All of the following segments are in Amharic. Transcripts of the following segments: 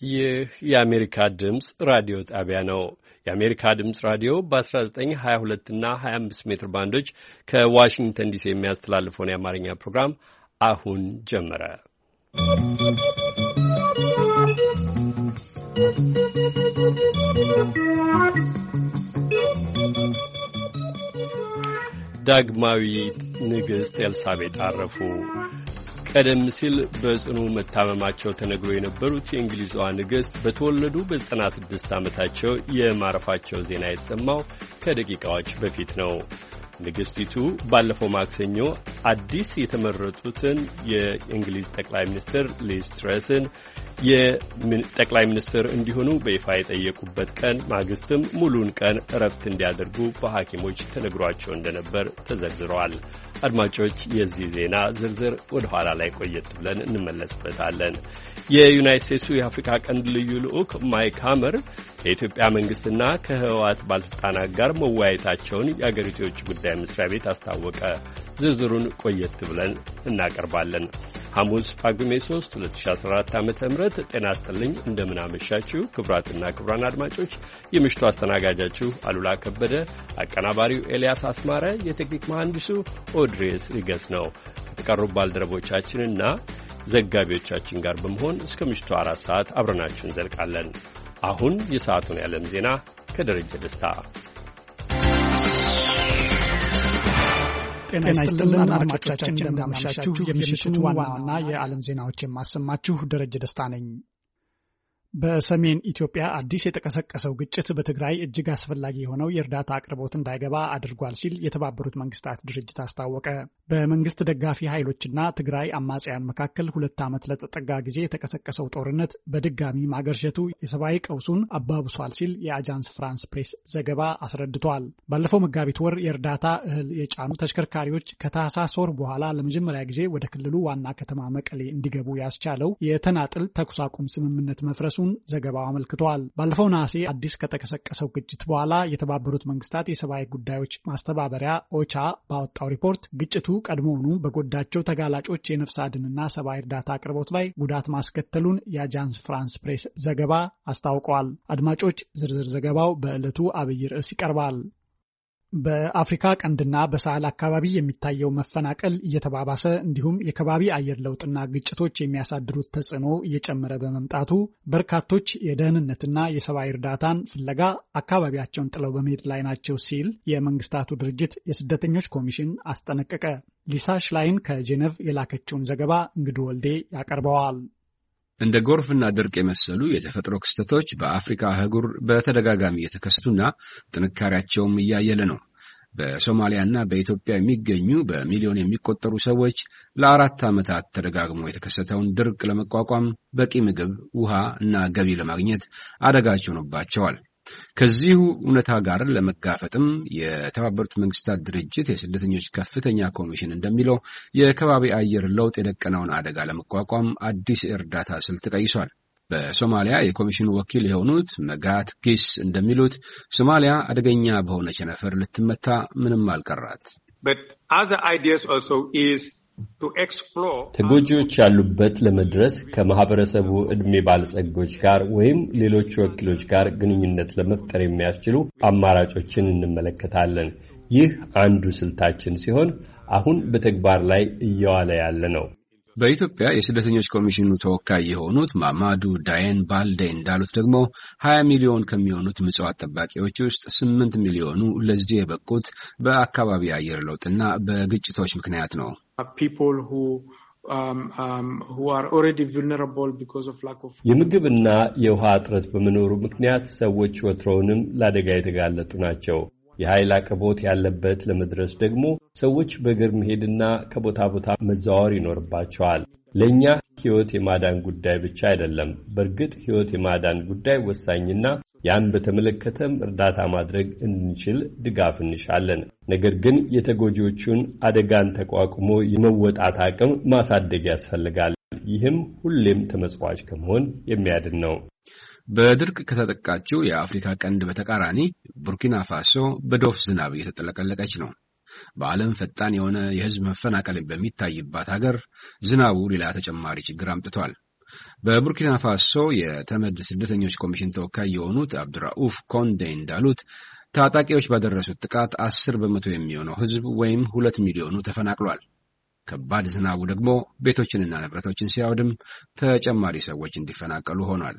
ይህ የአሜሪካ ድምፅ ራዲዮ ጣቢያ ነው። የአሜሪካ ድምፅ ራዲዮ በ1922 እና 25 ሜትር ባንዶች ከዋሽንግተን ዲሲ የሚያስተላልፈውን የአማርኛ ፕሮግራም አሁን ጀመረ። ዳግማዊት ንግሥት ኤልሳቤጥ አረፉ። ቀደም ሲል በጽኑ መታመማቸው ተነግሮ የነበሩት የእንግሊዟ ንግሥት በተወለዱ በ96 ዓመታቸው የማረፋቸው ዜና የተሰማው ከደቂቃዎች በፊት ነው። ንግሥቲቱ ባለፈው ማክሰኞ አዲስ የተመረጡትን የእንግሊዝ ጠቅላይ ሚኒስትር ሊዝ ትረስን የጠቅላይ ሚኒስትር እንዲሆኑ በይፋ የጠየቁበት ቀን ማግስትም ሙሉን ቀን እረፍት እንዲያደርጉ በሐኪሞች ተነግሯቸው እንደነበር ተዘርዝረዋል። አድማጮች፣ የዚህ ዜና ዝርዝር ወደ ኋላ ላይ ቆየት ብለን እንመለስበታለን። የዩናይትድ ስቴትሱ የአፍሪካ ቀንድ ልዩ ልዑክ ማይክ ሀመር ከኢትዮጵያ መንግስትና ከህወሓት ባለስልጣናት ጋር መወያየታቸውን የአገሪቱ የውጭ ጉዳይ መስሪያ ቤት አስታወቀ። ዝርዝሩን ቆየት ብለን እናቀርባለን። ሐሙስ ጳጉሜ 3 2014 ዓ.ም ጤና ይስጥልኝ። እንደምን አመሻችሁ ክቡራትና ክቡራን አድማጮች። የምሽቱ አስተናጋጃችሁ አሉላ ከበደ፣ አቀናባሪው ኤልያስ አስማረ፣ የቴክኒክ መሐንዲሱ ኦድሬስ ሪገስ ነው። ከተቀሩ ባልደረቦቻችንና ዘጋቢዎቻችን ጋር በመሆን እስከ ምሽቱ 4 ሰዓት አብረናችሁ እንዘልቃለን። አሁን የሰዓቱን የዓለም ዜና ከደረጀ ደስታ። ጤና ይስጥልን አድማጮቻችን፣ እንደምናመሻችሁ። የምሽቱ ዋና ዋና የዓለም ዜናዎች የማሰማችሁ ደረጀ ደስታ ነኝ። በሰሜን ኢትዮጵያ አዲስ የተቀሰቀሰው ግጭት በትግራይ እጅግ አስፈላጊ የሆነው የእርዳታ አቅርቦት እንዳይገባ አድርጓል ሲል የተባበሩት መንግስታት ድርጅት አስታወቀ። በመንግስት ደጋፊ ኃይሎችና ትግራይ አማጽያን መካከል 2 ዓመት ለተጠጋ ጊዜ የተቀሰቀሰው ጦርነት በድጋሚ ማገርሸቱ የሰብአዊ ቀውሱን አባብሷል ሲል የአጃንስ ፍራንስ ፕሬስ ዘገባ አስረድቷል። ባለፈው መጋቢት ወር የእርዳታ እህል የጫኑ ተሽከርካሪዎች ከታህሳስ ወር በኋላ ለመጀመሪያ ጊዜ ወደ ክልሉ ዋና ከተማ መቀሌ እንዲገቡ ያስቻለው የተናጥል ተኩስ አቁም ስምምነት መፍረሱ ዘገባው አመልክቷል። ባለፈው ነሐሴ አዲስ ከተቀሰቀሰው ግጭት በኋላ የተባበሩት መንግስታት የሰብአዊ ጉዳዮች ማስተባበሪያ ኦቻ ባወጣው ሪፖርት ግጭቱ ቀድሞውኑ በጎዳቸው ተጋላጮች የነፍስ አድንና ሰብአዊ እርዳታ አቅርቦት ላይ ጉዳት ማስከተሉን የአጃንስ ፍራንስ ፕሬስ ዘገባ አስታውቋል። አድማጮች፣ ዝርዝር ዘገባው በዕለቱ አብይ ርዕስ ይቀርባል። በአፍሪካ ቀንድና በሳህል አካባቢ የሚታየው መፈናቀል እየተባባሰ እንዲሁም የከባቢ አየር ለውጥና ግጭቶች የሚያሳድሩት ተጽዕኖ እየጨመረ በመምጣቱ በርካቶች የደህንነትና የሰብአዊ እርዳታን ፍለጋ አካባቢያቸውን ጥለው በመሄድ ላይ ናቸው ሲል የመንግስታቱ ድርጅት የስደተኞች ኮሚሽን አስጠነቀቀ። ሊሳ ሽላይን ከጄኔቭ የላከችውን ዘገባ እንግዱ ወልዴ ያቀርበዋል። እንደ ጎርፍና ድርቅ የመሰሉ የተፈጥሮ ክስተቶች በአፍሪካ አህጉር በተደጋጋሚ የተከሰቱና ጥንካሬያቸውም እያየለ ነው። በሶማሊያና በኢትዮጵያ የሚገኙ በሚሊዮን የሚቆጠሩ ሰዎች ለ4 ዓመታት ተደጋግሞ የተከሰተውን ድርቅ ለመቋቋም በቂ ምግብ፣ ውሃ እና ገቢ ለማግኘት አደጋች ሆኖባቸዋል። ከዚሁ እውነታ ጋር ለመጋፈጥም የተባበሩት መንግስታት ድርጅት የስደተኞች ከፍተኛ ኮሚሽን እንደሚለው የከባቢ አየር ለውጥ የደቀነውን አደጋ ለመቋቋም አዲስ እርዳታ ስልት ቀይሷል። በሶማሊያ የኮሚሽኑ ወኪል የሆኑት መጋት ጊስ እንደሚሉት ሶማሊያ አደገኛ በሆነ ቸነፈር ልትመታ ምንም አልቀራት። ተጎጂዎች ያሉበት ለመድረስ ከማህበረሰቡ ዕድሜ ባለጸጎች ጋር ወይም ሌሎች ወኪሎች ጋር ግንኙነት ለመፍጠር የሚያስችሉ አማራጮችን እንመለከታለን። ይህ አንዱ ስልታችን ሲሆን አሁን በተግባር ላይ እየዋለ ያለ ነው። በኢትዮጵያ የስደተኞች ኮሚሽኑ ተወካይ የሆኑት ማማዱ ዳየን ባልዴ እንዳሉት ደግሞ 20 ሚሊዮን ከሚሆኑት ምጽዋት ጠባቂዎች ውስጥ 8 ሚሊዮኑ ለዚህ የበቁት በአካባቢ አየር ለውጥና በግጭቶች ምክንያት ነው። የምግብና የውሃ እጥረት በመኖሩ ምክንያት ሰዎች ወትሮውንም ለአደጋ የተጋለጡ ናቸው። የኃይል አቅርቦት ያለበት ለመድረስ ደግሞ ሰዎች በእግር መሄድና ከቦታ ቦታ መዘዋወር ይኖርባቸዋል። ለእኛ ሕይወት የማዳን ጉዳይ ብቻ አይደለም። በእርግጥ ሕይወት የማዳን ጉዳይ ወሳኝና ያን በተመለከተም እርዳታ ማድረግ እንችል ድጋፍ እንሻለን። ነገር ግን የተጎጂዎቹን አደጋን ተቋቁሞ የመወጣት አቅም ማሳደግ ያስፈልጋል። ይህም ሁሌም ተመጽዋች ከመሆን የሚያድን ነው። በድርቅ ከተጠቃችው የአፍሪካ ቀንድ በተቃራኒ ቡርኪና ፋሶ በዶፍ ዝናብ እየተጠለቀለቀች ነው። በዓለም ፈጣን የሆነ የህዝብ መፈናቀል በሚታይባት ሀገር ዝናቡ ሌላ ተጨማሪ ችግር አምጥቷል። በቡርኪና ፋሶ የተመድ ስደተኞች ኮሚሽን ተወካይ የሆኑት አብዱራኡፍ ኮንዴ እንዳሉት ታጣቂዎች ባደረሱት ጥቃት 10 በመቶ የሚሆነው ሕዝብ ወይም 2 ሚሊዮኑ ተፈናቅሏል። ከባድ ዝናቡ ደግሞ ቤቶችንና ንብረቶችን ሲያወድም ተጨማሪ ሰዎች እንዲፈናቀሉ ሆኗል።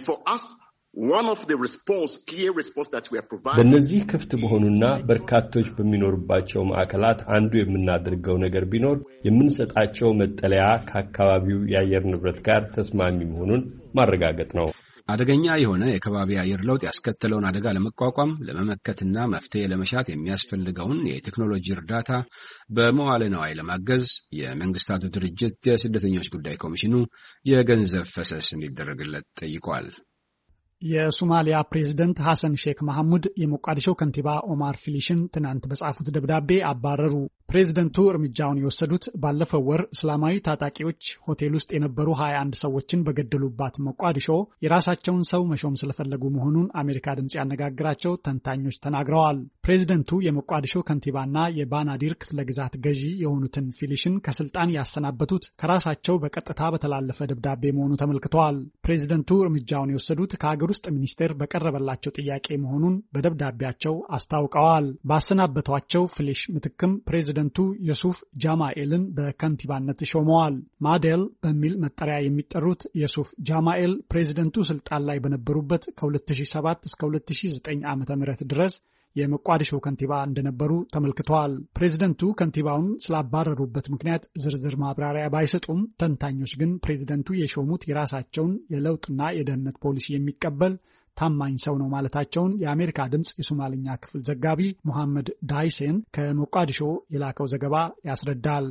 በእነዚህ ክፍት በሆኑና በርካቶች በሚኖሩባቸው ማዕከላት አንዱ የምናደርገው ነገር ቢኖር የምንሰጣቸው መጠለያ ከአካባቢው የአየር ንብረት ጋር ተስማሚ መሆኑን ማረጋገጥ ነው። አደገኛ የሆነ የከባቢ አየር ለውጥ ያስከተለውን አደጋ ለመቋቋም ለመመከትና መፍትሄ ለመሻት የሚያስፈልገውን የቴክኖሎጂ እርዳታ በመዋለ ነዋይ ለማገዝ የመንግስታቱ ድርጅት የስደተኞች ጉዳይ ኮሚሽኑ የገንዘብ ፈሰስ እንዲደረግለት ጠይቋል። የሶማሊያ ፕሬዝዳንት ሐሰን ሼክ መሐሙድ የሞቃዲሾ ከንቲባ ኦማር ፊሊሽን ትናንት በጻፉት ደብዳቤ አባረሩ። ፕሬዝደንቱ እርምጃውን የወሰዱት ባለፈው ወር እስላማዊ ታጣቂዎች ሆቴል ውስጥ የነበሩ 21 ሰዎችን በገደሉባት ሞቃዲሾ የራሳቸውን ሰው መሾም ስለፈለጉ መሆኑን አሜሪካ ድምጽ ያነጋግራቸው ተንታኞች ተናግረዋል። ፕሬዝደንቱ የሞቃዲሾ ከንቲባና የባናዲር ክፍለ ግዛት ገዢ የሆኑትን ፊሊሽን ከስልጣን ያሰናበቱት ከራሳቸው በቀጥታ በተላለፈ ደብዳቤ መሆኑ ተመልክተዋል። ፕሬዝደንቱ እርምጃውን የወሰዱት ከሀገር ውስጥ ሚኒስቴር በቀረበላቸው ጥያቄ መሆኑን በደብዳቤያቸው አስታውቀዋል። ባሰናበቷቸው ፊሊሽ ምትክም ፕሬዝደንቱ የሱፍ ጃማኤልን በከንቲባነት ሾመዋል። ማዴል በሚል መጠሪያ የሚጠሩት የሱፍ ጃማኤል ፕሬዝደንቱ ስልጣን ላይ በነበሩበት ከ2007 እስከ 2009 ዓ.ም ድረስ የሞቃዲሾ ከንቲባ እንደነበሩ ተመልክተዋል። ፕሬዝደንቱ ከንቲባውን ስላባረሩበት ምክንያት ዝርዝር ማብራሪያ ባይሰጡም ተንታኞች ግን ፕሬዝደንቱ የሾሙት የራሳቸውን የለውጥና የደህንነት ፖሊሲ የሚቀበል ታማኝ ሰው ነው ማለታቸውን የአሜሪካ ድምጽ የሶማሊኛ ክፍል ዘጋቢ ሙሐመድ ዳይሴን ከሞቃዲሾ የላከው ዘገባ ያስረዳል።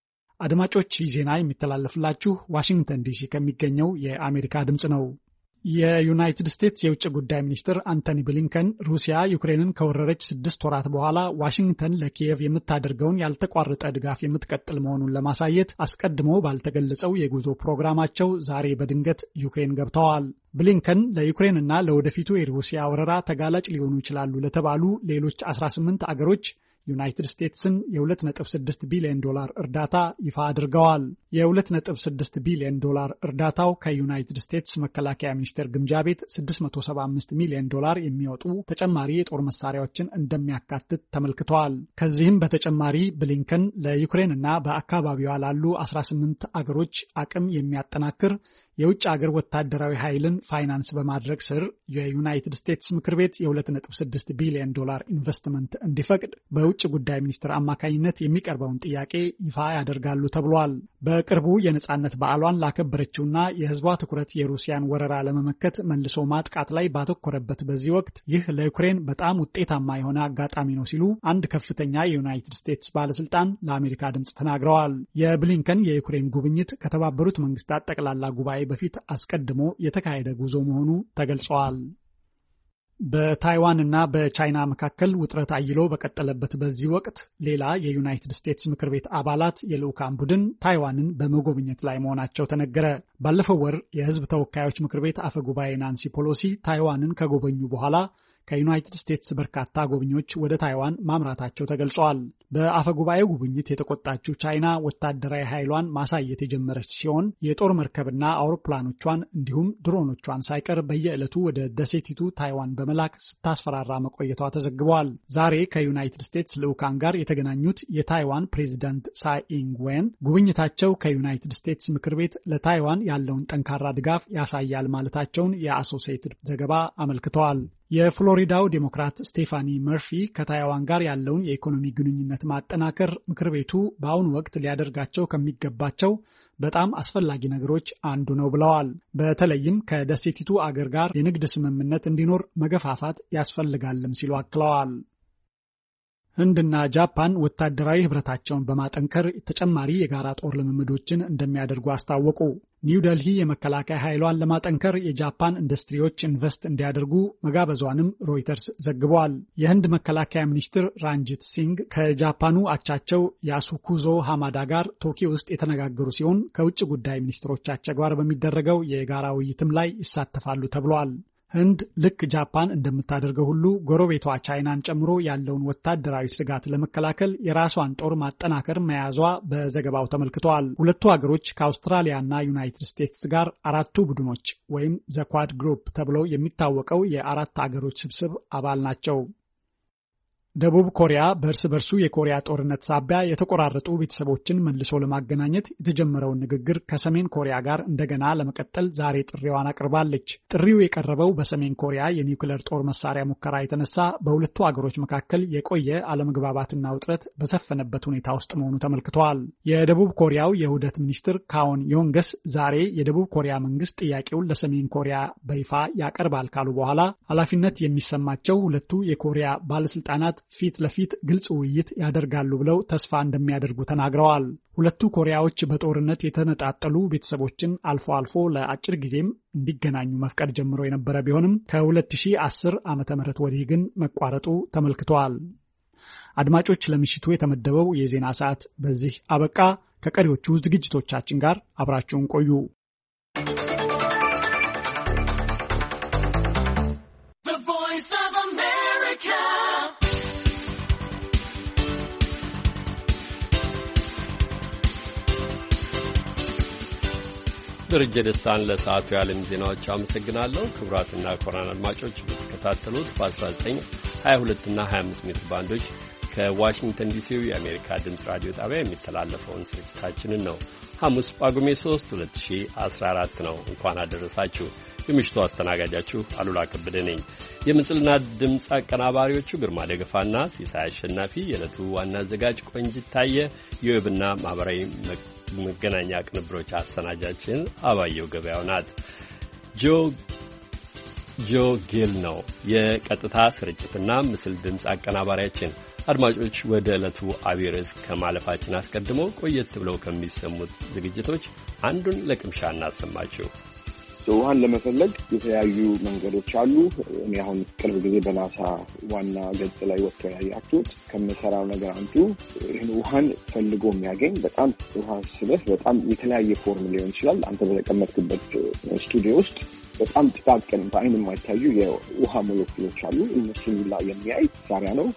አድማጮች ይህ ዜና የሚተላለፍላችሁ ዋሽንግተን ዲሲ ከሚገኘው የአሜሪካ ድምጽ ነው። የዩናይትድ ስቴትስ የውጭ ጉዳይ ሚኒስትር አንቶኒ ብሊንከን ሩሲያ ዩክሬንን ከወረረች 6 ወራት በኋላ ዋሽንግተን ለኪየቭ የምታደርገውን ያልተቋረጠ ድጋፍ የምትቀጥል መሆኑን ለማሳየት አስቀድሞ ባልተገለጸው የጉዞ ፕሮግራማቸው ዛሬ በድንገት ዩክሬን ገብተዋል። ብሊንከን ለዩክሬንና ለወደፊቱ የሩሲያ ወረራ ተጋላጭ ሊሆኑ ይችላሉ ለተባሉ ሌሎች 18 አገሮች ዩናይትድ ስቴትስን የ$2.6 ቢሊዮን እርዳታ ይፋ አድርገዋል። የ$2.6 ቢሊዮን እርዳታው ከዩናይትድ ስቴትስ መከላከያ ሚኒስቴር ግምጃ ቤት $675 ሚሊዮን የሚወጡ ተጨማሪ የጦር መሳሪያዎችን እንደሚያካትት ተመልክተዋል። ከዚህም በተጨማሪ ብሊንከን ለዩክሬንና በአካባቢዋ ላሉ 18 አገሮች አቅም የሚያጠናክር የውጭ አገር ወታደራዊ ኃይልን ፋይናንስ በማድረግ ስር የዩናይትድ ስቴትስ ምክር ቤት የ$2.6 ቢሊዮን ኢንቨስትመንት እንዲፈቅድ በውጭ ጉዳይ ሚኒስትር አማካኝነት የሚቀርበውን ጥያቄ ይፋ ያደርጋሉ ተብሏል። በቅርቡ የነጻነት በዓሏን ላከበረችውና የሕዝቧ ትኩረት የሩሲያን ወረራ ለመመከት መልሶ ማጥቃት ላይ ባተኮረበት በዚህ ወቅት ይህ ለዩክሬን በጣም ውጤታማ የሆነ አጋጣሚ ነው ሲሉ አንድ ከፍተኛ የዩናይትድ ስቴትስ ባለስልጣን ለአሜሪካ ድምጽ ተናግረዋል። የብሊንከን የዩክሬን ጉብኝት ከተባበሩት መንግስታት ጠቅላላ ጉባኤ በፊት አስቀድሞ የተካሄደ ጉዞ መሆኑ ተገልጿል። በታይዋን እና በቻይና መካከል ውጥረት አይሎ በቀጠለበት በዚህ ወቅት ሌላ የዩናይትድ ስቴትስ ምክር ቤት አባላት የልዑካን ቡድን ታይዋንን በመጎብኘት ላይ መሆናቸው ተነገረ። ባለፈው ወር የሕዝብ ተወካዮች ምክር ቤት አፈ ጉባኤ ናንሲ ፔሎሲ ታይዋንን ከጎበኙ በኋላ ከዩናይትድ ስቴትስ በርካታ ጎብኚዎች ወደ ታይዋን ማምራታቸው ተገልጿል። በአፈጉባኤው ጉብኝት የተቆጣችው ቻይና ወታደራዊ ኃይሏን ማሳየት የጀመረች ሲሆን የጦር መርከብና አውሮፕላኖቿን እንዲሁም ድሮኖቿን ሳይቀር በየዕለቱ ወደ ደሴቲቱ ታይዋን በመላክ ስታስፈራራ መቆየቷ ተዘግቧል። ዛሬ ከዩናይትድ ስቴትስ ልዑካን ጋር የተገናኙት የታይዋን ፕሬዚዳንት ሳይ ኢንግ-ዌን ጉብኝታቸው ከዩናይትድ ስቴትስ ምክር ቤት ለታይዋን ያለውን ጠንካራ ድጋፍ ያሳያል ማለታቸውን የአሶሲኤትድ ዘገባ አመልክተዋል። የፍሎሪዳው ዴሞክራት ስቴፋኒ መርፊ ከታይዋን ጋር ያለውን የኢኮኖሚ ግንኙነት ማጠናከር ምክር ቤቱ በአሁኑ ወቅት ሊያደርጋቸው ከሚገባቸው በጣም አስፈላጊ ነገሮች አንዱ ነው ብለዋል። በተለይም ከደሴቲቱ አገር ጋር የንግድ ስምምነት እንዲኖር መገፋፋት ያስፈልጋልም ሲሉ አክለዋል። ህንድና ጃፓን ወታደራዊ ህብረታቸውን በማጠንከር ተጨማሪ የጋራ ጦር ልምምዶችን እንደሚያደርጉ አስታወቁ። ኒው ዴልሂ የመከላከያ ኃይሏን ለማጠንከር የጃፓን ኢንዱስትሪዎች ኢንቨስት እንዲያደርጉ መጋበዟንም ሮይተርስ ዘግቧል። የህንድ መከላከያ ሚኒስትር ራንጂት ሲንግ ከጃፓኑ አቻቸው ያሱኩዞ ሃማዳ ጋር ቶኪዮ ውስጥ የተነጋገሩ ሲሆን ከውጭ ጉዳይ ሚኒስትሮቻቸው ጋር በሚደረገው የጋራ ውይይትም ላይ ይሳተፋሉ ተብሏል። ህንድ ልክ ጃፓን እንደምታደርገው ሁሉ ጎረቤቷ ቻይናን ጨምሮ ያለውን ወታደራዊ ስጋት ለመከላከል የራሷን ጦር ማጠናከር መያዟ በዘገባው ተመልክቷል። ሁለቱ ሀገሮች ከአውስትራሊያና ዩናይትድ ስቴትስ ጋር አራቱ ቡድኖች ወይም ዘ ኳድ ግሩፕ ተብለው የሚታወቀው የአራት ሀገሮች ስብስብ አባል ናቸው። ደቡብ ኮሪያ በእርስ በርሱ የኮሪያ ጦርነት ሳቢያ የተቆራረጡ ቤተሰቦችን መልሶ ለማገናኘት የተጀመረውን ንግግር ከሰሜን ኮሪያ ጋር እንደገና ለመቀጠል ዛሬ ጥሪዋን አቅርባለች። ጥሪው የቀረበው በሰሜን ኮሪያ የኒውክሌር ጦር መሳሪያ ሙከራ የተነሳ በሁለቱ አገሮች መካከል የቆየ አለመግባባትና ውጥረት በሰፈነበት ሁኔታ ውስጥ መሆኑ ተመልክቷል። የደቡብ ኮሪያው የውህደት ሚኒስትር ካዎን ዮንገስ ዛሬ የደቡብ ኮሪያ መንግስት ጥያቄውን ለሰሜን ኮሪያ በይፋ ያቀርባል ካሉ በኋላ ኃላፊነት የሚሰማቸው ሁለቱ የኮሪያ ባለስልጣናት ፊት ለፊት ግልጽ ውይይት ያደርጋሉ ብለው ተስፋ እንደሚያደርጉ ተናግረዋል። ሁለቱ ኮሪያዎች በጦርነት የተነጣጠሉ ቤተሰቦችን አልፎ አልፎ ለአጭር ጊዜም እንዲገናኙ መፍቀድ ጀምሮ የነበረ ቢሆንም ከ2010 ዓመተ ምህረት ወዲህ ግን መቋረጡ ተመልክቷል። አድማጮች፣ ለምሽቱ የተመደበው የዜና ሰዓት በዚህ አበቃ። ከቀሪዎቹ ዝግጅቶቻችን ጋር አብራችሁን ቆዩ። ደረጀ ደስታን ለሰዓቱ የዓለም ዜናዎች አመሰግናለሁ። ክቡራትና ክቡራን አድማጮች የምትከታተሉት በ1922 እና 25 ሜትር ባንዶች ከዋሽንግተን ዲሲው የአሜሪካ ድምፅ ራዲዮ ጣቢያ የሚተላለፈውን ስርጭታችንን ነው። ሐሙስ ጳጉሜ 3 2014 ነው። እንኳን አደረሳችሁ። የምሽቱ አስተናጋጃችሁ አሉላ ከበደ ነኝ። የምስልና ድምፅ አቀናባሪዎቹ ግርማ ደገፋና ሲሳይ አሸናፊ፣ የዕለቱ ዋና አዘጋጅ ቆንጅት ታየ፣ የዌብና ማህበራዊ መገናኛ ቅንብሮች አሰናጃችን አባየው ገበያው ናት። ጆ ጌል ነው የቀጥታ ስርጭትና ምስል ድምፅ አቀናባሪያችን። አድማጮች፣ ወደ ዕለቱ አብይ ርዕስ ከማለፋችን አስቀድሞ ቆየት ብለው ከሚሰሙት ዝግጅቶች አንዱን ለቅምሻ እናሰማችሁ። ውሃን ለመፈለግ የተለያዩ መንገዶች አሉ። እኔ አሁን ቅርብ ጊዜ በናሳ ዋና ገጽ ላይ ወጥቶ ያያችሁት ከምሰራው ነገር አንዱ ይህን ውሃን ፈልጎ የሚያገኝ በጣም ውሃ ስበህ በጣም የተለያየ ፎርም ሊሆን ይችላል። አንተ በተቀመጥክበት ስቱዲዮ ውስጥ በጣም ጥቃቅን በአይን የማይታዩ የውሃ ሞለኪውሎች አሉ። እነሱን ሁላ የሚያይ መሳሪያ ነው።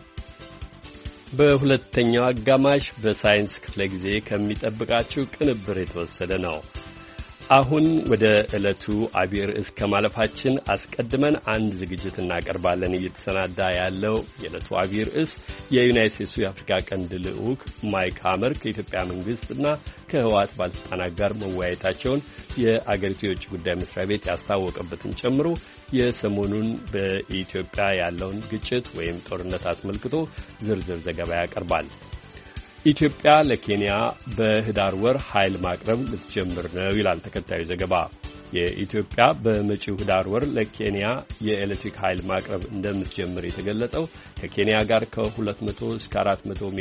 በሁለተኛው አጋማሽ በሳይንስ ክፍለ ጊዜ ከሚጠብቃችሁ ቅንብር የተወሰደ ነው። አሁን ወደ ዕለቱ አብይ ርዕስ ከማለፋችን አስቀድመን አንድ ዝግጅት እናቀርባለን። እየተሰናዳ ያለው የዕለቱ አብይ ርዕስ የዩናይትድ ስቴትሱ የአፍሪካ ቀንድ ልዑክ ማይክ ሀመር ከኢትዮጵያ መንግስትና ከህወሓት ባለስልጣናት ጋር መወያየታቸውን የአገሪቱ የውጭ ጉዳይ መስሪያ ቤት ያስታወቀበትን ጨምሮ የሰሞኑን በኢትዮጵያ ያለውን ግጭት ወይም ጦርነት አስመልክቶ ዝርዝር ዘገባ ያቀርባል። ኢትዮጵያ ለኬንያ በህዳር ወር ኃይል ማቅረብ ልትጀምር ነው ይላል ተከታዩ ዘገባ። የኢትዮጵያ በመጪው ህዳር ወር ለኬንያ የኤሌክትሪክ ኃይል ማቅረብ እንደምትጀምር የተገለጸው ከኬንያ ጋር ከ200 እስከ 400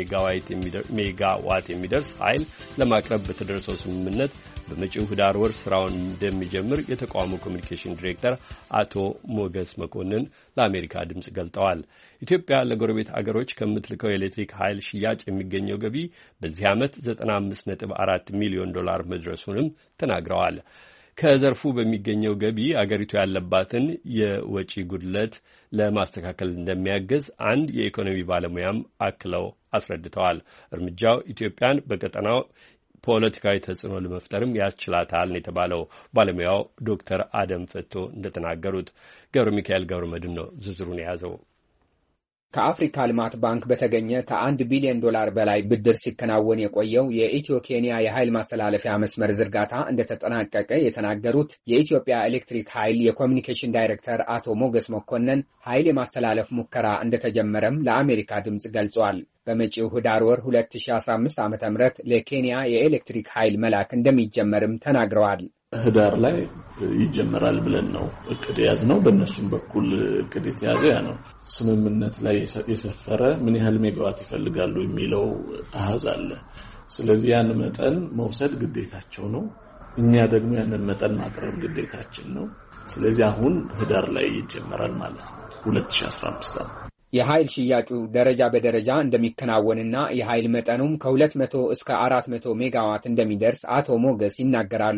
ሜጋዋት የሚደርስ ኃይል ለማቅረብ በተደረሰው ስምምነት በመጪው ህዳር ወር ስራውን እንደሚጀምር የተቋሙ ኮሚኒኬሽን ዲሬክተር አቶ ሞገስ መኮንን ለአሜሪካ ድምጽ ገልጠዋል። ኢትዮጵያ ለጎረቤት አገሮች ከምትልከው የኤሌክትሪክ ኃይል ሽያጭ የሚገኘው ገቢ በዚህ ዓመት $95.4 ሚሊዮን መድረሱንም ተናግረዋል። ከዘርፉ በሚገኘው ገቢ አገሪቱ ያለባትን የወጪ ጉድለት ለማስተካከል እንደሚያገዝ አንድ የኢኮኖሚ ባለሙያም አክለው አስረድተዋል። እርምጃው ኢትዮጵያን በቀጠናው ፖለቲካዊ ተጽዕኖ ለመፍጠርም ያስችላታል የተባለው ባለሙያው ዶክተር አደም ፈቶ እንደተናገሩት ገብረ ሚካኤል ገብረ መድን ነው ዝርዝሩን የያዘው። ከአፍሪካ ልማት ባንክ በተገኘ $1 ቢሊዮን በላይ ብድር ሲከናወን የቆየው የኢትዮ ኬንያ የኃይል ማስተላለፊያ መስመር ዝርጋታ እንደተጠናቀቀ የተናገሩት የኢትዮጵያ ኤሌክትሪክ ኃይል የኮሚኒኬሽን ዳይሬክተር አቶ ሞገስ መኮንን ኃይል የማስተላለፍ ሙከራ እንደተጀመረም ለአሜሪካ ድምጽ ገልጿል። በመጪው ህዳር ወር 2015 ዓ.ም ለኬንያ የኤሌክትሪክ ኃይል መላክ እንደሚጀመርም ተናግረዋል። ህዳር ላይ ይጀምራል ብለን ነው እቅድ ያዝነው። በእነሱም በኩል እቅድ የተያዘ ያ ነው። ስምምነት ላይ የሰፈረ ምን ያህል ሜጋዋት ይፈልጋሉ የሚለው አሃዝ አለ። ስለዚህ ያን መጠን መውሰድ ግዴታቸው ነው። እኛ ደግሞ ያንን መጠን ማቅረብ ግዴታችን ነው። ስለዚህ አሁን ህዳር ላይ ይጀምራል ማለት ነው 2015 የኃይል ሽያጩ ደረጃ በደረጃ እንደሚከናወንና የኃይል መጠኑም ከ200 እስከ 400 ሜጋዋት እንደሚደርስ አቶ ሞገስ ይናገራሉ።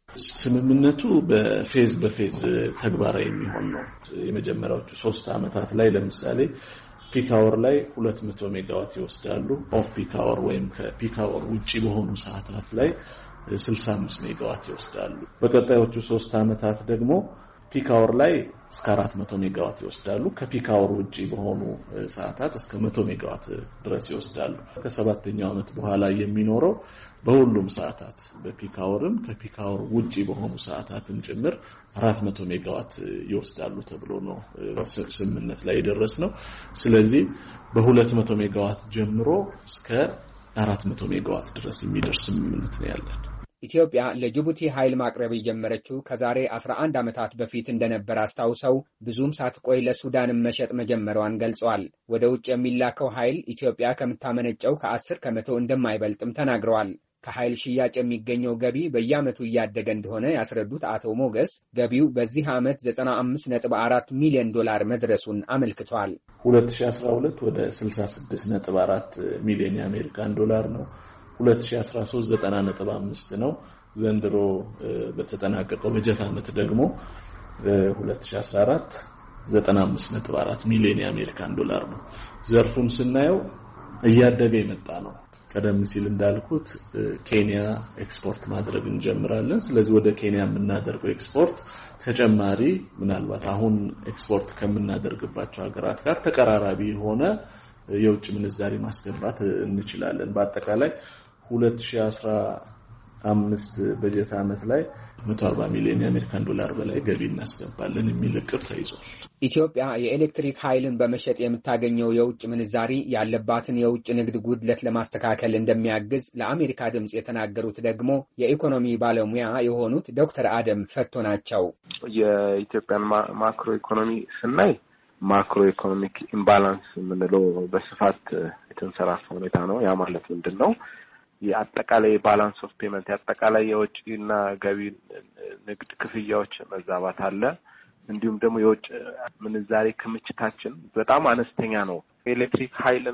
ስምምነቱ በፌዝ ተግባራዊ የሚሆን ነው። የመጀመሪያዎቹ 3 አመታት ላይ ለምሳሌ ፒክ አወር ላይ 200 ሜጋዋት ይወስዳሉ። ኦፍ ፒክ አወር ወይም ከፒክ አወር ውጪ በሆኑ ሰዓታት ላይ 65 ሜጋዋት ይወስዳሉ። በቀጣዮቹ 3 አመታት ደግሞ ፒክ አወር ላይ እስከ 400 ሜጋዋት ይወስዳሉ። ከፒክ አወር ውጪ በሆኑ ሰዓታት እስከ 100 ሜጋዋት ድረስ ይወስዳሉ። ከ7ኛው አመት በኋላ የሚኖረው በሁሉም ሰዓታት በፒክ አወርም ከፒክ አወር ውጪ በሆኑ ሰዓታትም ጭምር 400 ሜጋዋት ይወስዳሉ ተብሎ ነው ስምምነት ላይ የደረስነው። ስለዚህ በ200 ሜጋዋት ጀምሮ እስከ 400 ሜጋዋት ድረስ የሚደርስ ስምምነት ነው ያለን። ኢትዮጵያ ለጅቡቲ ኃይል ማቅረብ የጀመረችው ከዛሬ 11 ዓመታት በፊት እንደነበር አስታውሰው ብዙም ሳትቆይ ለሱዳንም መሸጥ መጀመሯን ገልጸዋል። ወደ ውጭ የሚላከው ኃይል ኢትዮጵያ ከምታመነጨው ከ10 ከመቶ እንደማይበልጥም ተናግረዋል። ከኃይል ሽያጭ የሚገኘው ገቢ በየዓመቱ እያደገ እንደሆነ ያስረዱት አቶ ሞገስ ገቢው በዚህ ዓመት $95.4 ሚሊዮን መድረሱን አመልክቷል። 2012 ወደ 66.4 ሚሊዮን የአሜሪካን ዶላር ነው። 2013 90.5 ነው። ዘንድሮ በተጠናቀቀው በጀት ዓመት ደግሞ 2014 95.4 ሚሊዮን የአሜሪካን ዶላር ነው። ዘርፉን ስናየው እያደገ የመጣ ነው። ቀደም ሲል እንዳልኩት ኬንያ ኤክስፖርት ማድረግ እንጀምራለን። ስለዚህ ወደ ኬንያ የምናደርገው ኤክስፖርት ተጨማሪ ምናልባት አሁን ኤክስፖርት ከምናደርግባቸው ሀገራት ጋር ተቀራራቢ የሆነ የውጭ ምንዛሪ ማስገባት እንችላለን። በአጠቃላይ 2015 በጀት ዓመት ላይ 140 ሚሊዮን የአሜሪካን ዶላር በላይ ገቢ እናስገባለን የሚል እቅድ ተይዟል። ኢትዮጵያ የኤሌክትሪክ ኃይልን በመሸጥ የምታገኘው የውጭ ምንዛሪ ያለባትን የውጭ ንግድ ጉድለት ለማስተካከል እንደሚያግዝ ለአሜሪካ ድምጽ የተናገሩት ደግሞ የኢኮኖሚ ባለሙያ የሆኑት ዶክተር አደም ፈቶ ናቸው። የኢትዮጵያን ማክሮ ኢኮኖሚ ስናይ ማክሮ ኢኮኖሚክ ኢምባላንስ የምንለው በስፋት የተንሰራፋ ሁኔታ ነው። ያ ማለት ምንድነው? የአጠቃላይ ባላንስ ኦፍ ፔመንት የአጠቃላይ የውጭና ገቢ ንግድ ክፍያዎች መዛባት አለ። እንዲሁም ደግሞ የውጭ ምንዛሬ ክምችታችን በጣም አነስተኛ ነው። ኤሌክትሪክ ኃይልን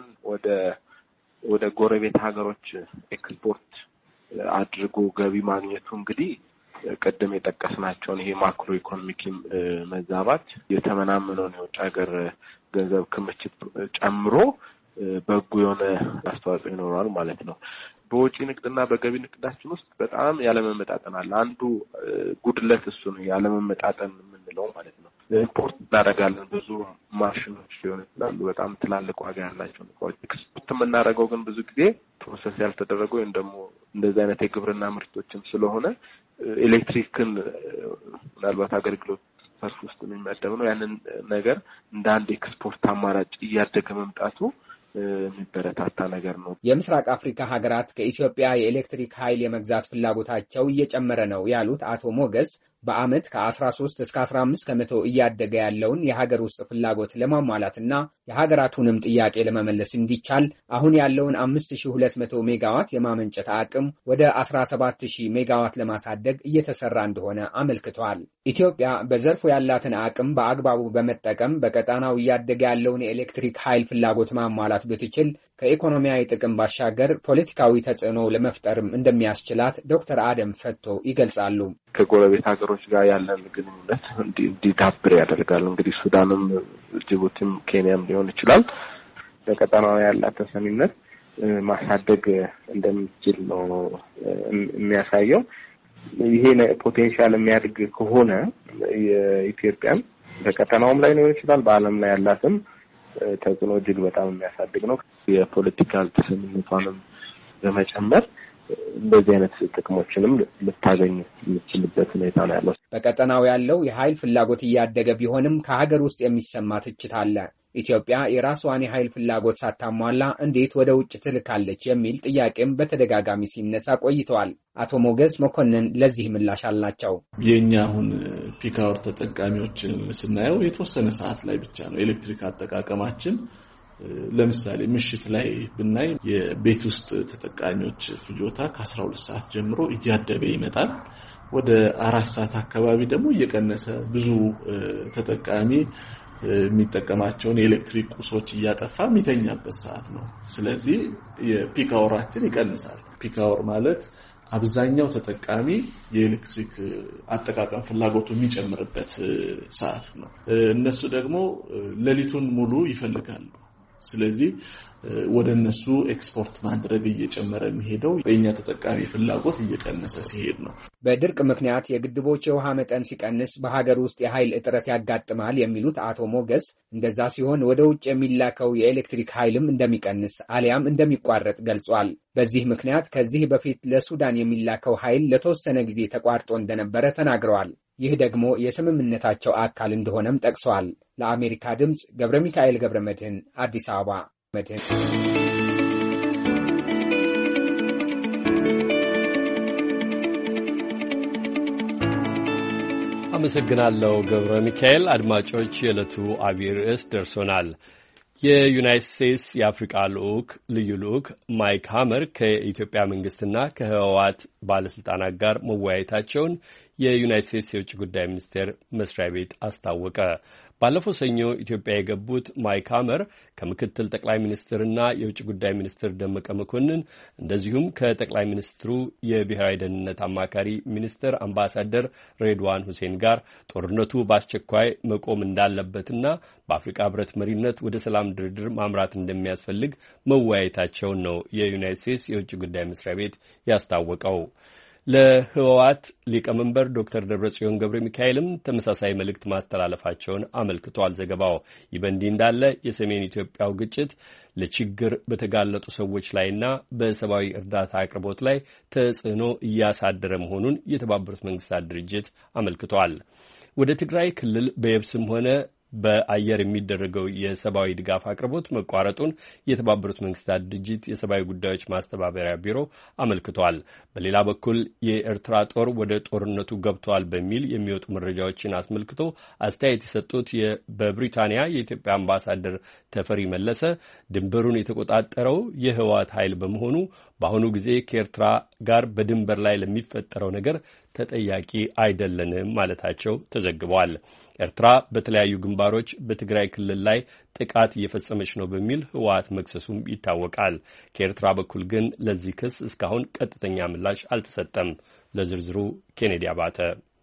ወደ ጎረቤት ሀገሮች ኤክስፖርት አድርጎ ገቢ ማግኘቱ እንግዲህ ቀደም የጠቀስናቸውን ይሄ ማክሮ ኢኮኖሚክ መዛባት የተመናመነውን የውጭ ሀገር ገንዘብ ክምችት ጨምሮ በጎ የሆነ አስተዋጽኦ ይኖራል ማለት ነው። በውጪ ንግድና በገቢ ንግዳችን ውስጥ በጣም ያለመመጣጠን አለ። አንዱ ጉድለት እሱ ነው፣ ያለመመጣጠን የምንለው ማለት ነው። ኢምፖርት እናደርጋለን፣ ብዙ ማሽኖች ሊሆን ይችላሉ፣ በጣም ትላልቅ ዋጋ ያላቸው ነገሮች። ኤክስፖርት የምናደርገው ግን ብዙ ጊዜ ፕሮሰስ ያልተደረጉ ወይም ደግሞ እንደዚህ አይነት የግብርና ምርቶችን ስለሆነ ኤሌክትሪክን ምናልባት አገልግሎት ዘርፍ ውስጥ የሚመደብ ነው። ያንን ነገር እንደ አንድ ኤክስፖርት አማራጭ እያደገ መምጣቱ የሚበረታታ ነገር ነው። የምስራቅ አፍሪካ ሀገራት ከኢትዮጵያ የኤሌክትሪክ ኃይል የመግዛት ፍላጎታቸው እየጨመረ ነው ያሉት አቶ ሞገስ በአመት ከ13 እስከ 15 ከመቶ እያደገ ያለውን የሀገር ውስጥ ፍላጎት ለማሟላትና የሀገራቱንም ጥያቄ ለመመለስ እንዲቻል አሁን ያለውን 5200 ሜጋዋት የማመንጨት አቅም ወደ 17000 ሜጋዋት ለማሳደግ እየተሰራ እንደሆነ አመልክቷል። ኢትዮጵያ በዘርፉ ያላትን አቅም በአግባቡ በመጠቀም በቀጣናው እያደገ ያለውን የኤሌክትሪክ ኃይል ፍላጎት ማሟላት ብትችል ከኢኮኖሚያዊ ጥቅም ባሻገር ፖለቲካዊ ተጽዕኖ ለመፍጠርም እንደሚያስችላት ዶክተር አደም ፈቶ ይገልጻሉ። ከጎረቤት ሀገሮች ጋር ያለን ግንኙነት እንዲዳብር ያደርጋል። እንግዲህ ሱዳንም፣ ጅቡቲም፣ ኬንያም ሊሆን ይችላል። በቀጠናው ያላት ተሰሚነት ማሳደግ እንደሚችል ነው የሚያሳየው። ይሄ ፖቴንሻል የሚያድግ ከሆነ የኢትዮጵያን በቀጠናውም ላይ ሊሆን ይችላል በዓለም ላይ ያላትም ተጽዕኖ እጅግ በጣም የሚያሳድግ ነው። የፖለቲካል ተሰሚነቷንም በመጨመር እንደዚህ አይነት ጥቅሞችንም ልታገኝ የምትችልበት ሁኔታ ነው ያለው። በቀጠናው ያለው የኃይል ፍላጎት እያደገ ቢሆንም ከሀገር ውስጥ የሚሰማ ትችት አለ። ኢትዮጵያ የራሷን የኃይል ፍላጎት ሳታሟላ እንዴት ወደ ውጭ ትልካለች የሚል ጥያቄም በተደጋጋሚ ሲነሳ ቆይተዋል። አቶ ሞገስ መኮንን ለዚህ ምላሽ አላቸው። የኛ አሁን ፒክ አወር ተጠቃሚዎችን ስናየው የተወሰነ ሰዓት ላይ ብቻ ነው ኤሌክትሪክ አጠቃቀማችን። ለምሳሌ ምሽት ላይ ብናይ የቤት ውስጥ ተጠቃሚዎች ፍጆታ ከ12 ሰዓት ጀምሮ እያደገ ይመጣል። ወደ 4 ሰዓት አካባቢ ደግሞ እየቀነሰ ብዙ ተጠቃሚ የሚጠቀማቸውን የኤሌክትሪክ ቁሶች እያጠፋ የሚተኛበት ሰዓት ነው። ስለዚህ የፒክ አወራችን ይቀንሳል። ፒክ አወር ማለት አብዛኛው ተጠቃሚ የኤሌክትሪክ አጠቃቀም ፍላጎቱ የሚጨምርበት ሰዓት ነው። እነሱ ደግሞ ሌሊቱን ሙሉ ይፈልጋሉ። ስለዚህ ወደ እነሱ ኤክስፖርት ማድረግ እየጨመረ የሚሄደው የኛ ተጠቃሚ ፍላጎት እየቀነሰ ሲሄድ ነው። በድርቅ ምክንያት የግድቦች የውሃ መጠን ሲቀንስ በሀገር ውስጥ የኃይል እጥረት ያጋጥማል የሚሉት አቶ ሞገስ፣ እንደዛ ሲሆን ወደ ውጭ የሚላከው የኤሌክትሪክ ኃይልም እንደሚቀንስ አሊያም እንደሚቋረጥ ገልጿል። በዚህ ምክንያት ከዚህ በፊት ለሱዳን የሚላከው ኃይል ለተወሰነ ጊዜ ተቋርጦ እንደነበረ ተናግረዋል። ይህ ደግሞ የስምምነታቸው አካል እንደሆነም ጠቅሰዋል። ለአሜሪካ ድምፅ ገብረ ሚካኤል ገብረ መድህን አዲስ አበባ። አመሰግናለሁ ገብረ ሚካኤል። አድማጮች የዕለቱ አብይ ርዕስ ደርሶናል። የዩናይትድ ስቴትስ የአፍሪካ ልዩ ልዑክ ማይክ ሃመር ከኢትዮጵያ መንግስትና ከህወሓት ባለስልጣናት ጋር መወያየታቸውን የዩናይትድ ስቴትስ የውጭ ጉዳይ ሚኒስቴር መስሪያ ቤት አስታወቀ። ባለፈው ሰኞ ኢትዮጵያ የገቡት ማይክ ሃመር ከምክትል ጠቅላይ ሚኒስትርና የውጭ ጉዳይ ሚኒስትር ደመቀ መኮንን እንደዚሁም ከጠቅላይ ሚኒስትሩ የብሔራዊ ደህንነት አማካሪ ሚኒስትር አምባሳደር ሬድዋን ሁሴን ጋር ጦርነቱ በአስቸኳይ መቆም እንዳለበትና በአፍሪካ ህብረት መሪነት ወደ ሰላም ድርድር ማምራት እንደሚያስፈልግ መወያየታቸውን ነው የዩናይትድ ስቴትስ የውጭ ጉዳይ መስሪያ ቤት ያስታወቀው። ለህወሓት ሊቀመንበር ዶክተር ደብረጽዮን ገብረ ሚካኤልም ተመሳሳይ መልእክት ማስተላለፋቸውን አመልክቷል ዘገባው። ይህ በእንዲህ እንዳለ የሰሜን ኢትዮጵያው ግጭት ለችግር በተጋለጡ ሰዎች ላይና በሰብአዊ እርዳታ አቅርቦት ላይ ተጽዕኖ እያሳደረ መሆኑን የተባበሩት መንግስታት ድርጅት አመልክቷል። ወደ ትግራይ ክልል በየብስም ሆነ በአየር የሚደረገው የሰብአዊ ድጋፍ አቅርቦት መቋረጡን የተባበሩት መንግስታት ድርጅት የሰብአዊ ጉዳዮች ማስተባበሪያ ቢሮ አመልክቷል። በሌላ በኩል የኤርትራ ጦር ወደ ጦርነቱ ገብቷል በሚል የሚወጡ መረጃዎችን አስመልክቶ አስተያየት የሰጡት በብሪታንያ የኢትዮጵያ አምባሳደር ተፈሪ መለሰ ድንበሩን የተቆጣጠረው የህወሓት ኃይል በመሆኑ በአሁኑ ጊዜ ከኤርትራ ጋር በድንበር ላይ ለሚፈጠረው ነገር ተጠያቂ አይደለንም ማለታቸው ተዘግቧል። ኤርትራ በተለያዩ ግንባሮች በትግራይ ክልል ላይ ጥቃት እየፈጸመች ነው በሚል ህወሓት መክሰሱም ይታወቃል። ከኤርትራ በኩል ግን ለዚህ ክስ እስካሁን ቀጥተኛ ምላሽ አልተሰጠም። ለዝርዝሩ ኬኔዲ አባተ።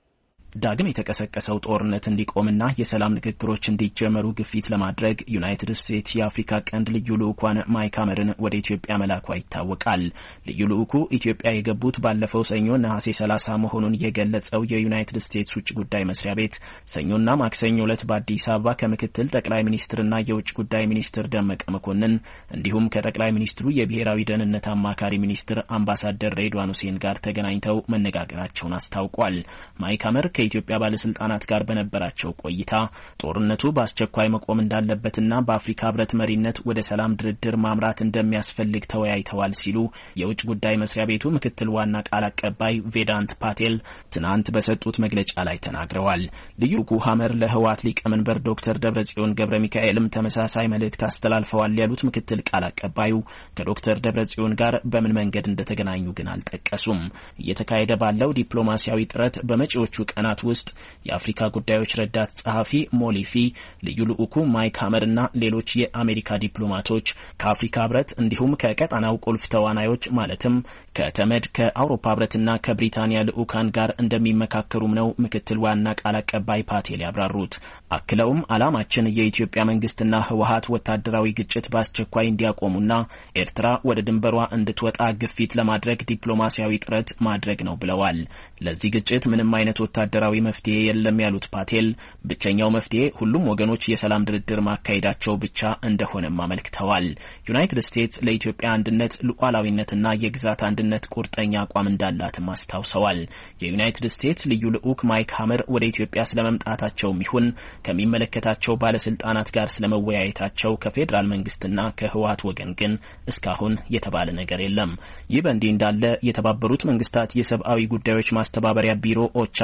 ዳግም የተቀሰቀሰው ጦርነት እንዲቆምና የሰላም ንግግሮች እንዲጀመሩ ግፊት ለማድረግ ዩናይትድ ስቴትስ የአፍሪካ ቀንድ ልዩ ልዑኳን ማይክ ሃመርን ወደ ኢትዮጵያ መላኳ ይታወቃል። ልዩ ልዑኩ ኢትዮጵያ የገቡት ባለፈው ሰኞ ነሐሴ 30 መሆኑን የገለጸው የዩናይትድ ስቴትስ ውጭ ጉዳይ መስሪያ ቤት ሰኞና ማክሰኞ ዕለት በአዲስ አበባ ከምክትል ጠቅላይ ሚኒስትርና የውጭ ጉዳይ ሚኒስትር ደመቀ መኮንን እንዲሁም ከጠቅላይ ሚኒስትሩ የብሔራዊ ደህንነት አማካሪ ሚኒስትር አምባሳደር ሬድዋን ሁሴን ጋር ተገናኝተው መነጋገራቸውን አስታውቋል። ማይክ ሃመር ከኢትዮጵያ ባለስልጣናት ጋር በነበራቸው ቆይታ ጦርነቱ በአስቸኳይ መቆም እንዳለበትና በአፍሪካ ህብረት መሪነት ወደ ሰላም ድርድር ማምራት እንደሚያስፈልግ ተወያይተዋል ሲሉ የውጭ ጉዳይ መስሪያ ቤቱ ምክትል ዋና ቃል አቀባይ ቬዳንት ፓቴል ትናንት በሰጡት መግለጫ ላይ ተናግረዋል። ልዩ ልዑኩ ሃመር ለህወሓት ሊቀመንበር ዶክተር ደብረጽዮን ገብረ ሚካኤልም ተመሳሳይ መልእክት አስተላልፈዋል ያሉት ምክትል ቃል አቀባዩ ከዶክተር ደብረጽዮን ጋር በምን መንገድ እንደተገናኙ ግን አልጠቀሱም። እየተካሄደ ባለው ዲፕሎማሲያዊ ጥረት በመጪዎቹ ቀናት ውስጥ የአፍሪካ ጉዳዮች ረዳት ጸሐፊ ሞሊፊ፣ ልዩ ልዑኩ ማይክ ሃመርና ሌሎች የአሜሪካ ዲፕሎማቶች ከአፍሪካ ህብረት እንዲሁም ከቀጣናው ቁልፍ ተዋናዮች ማለትም ከተመድ ከአውሮፓ ህብረትና ከብሪታንያ ልዑካን ጋር እንደሚመካከሩም ነው ምክትል ዋና ቃል አቀባይ ፓቴል ያብራሩት። አክለውም ዓላማችን የኢትዮጵያ መንግስትና ህወሓት ወታደራዊ ግጭት በአስቸኳይ እንዲያቆሙና ኤርትራ ወደ ድንበሯ እንድትወጣ ግፊት ለማድረግ ዲፕሎማሲያዊ ጥረት ማድረግ ነው ብለዋል። ለዚህ ግጭት ምንም አይነት ወታደራዊ መፍትሄ የለም ያሉት ፓቴል ብቸኛው መፍትሄ ሁሉም ወገኖች የሰላም ድርድር ማካሄዳቸው ብቻ እንደሆነም አመልክተዋል። ዩናይትድ ስቴትስ ለኢትዮጵያ አንድነት ሉዓላዊነትና የግዛት አንድነት ቁርጠኛ አቋም እንዳላትም አስታውሰዋል። የዩናይትድ ስቴትስ ልዩ ልዑክ ማይክ ሃመር ወደ ኢትዮጵያ ስለመምጣታቸውም ይሁን ከሚመለከታቸው ባለስልጣናት ጋር ስለመወያየታቸው ከፌዴራል መንግስትና ከህወሓት ወገን ግን እስካሁን የተባለ ነገር የለም። ይህ በእንዲህ እንዳለ የተባበሩት መንግስታት የሰብአዊ ጉዳዮች ማስተባበሪያ ቢሮ ኦቻ በሰጠው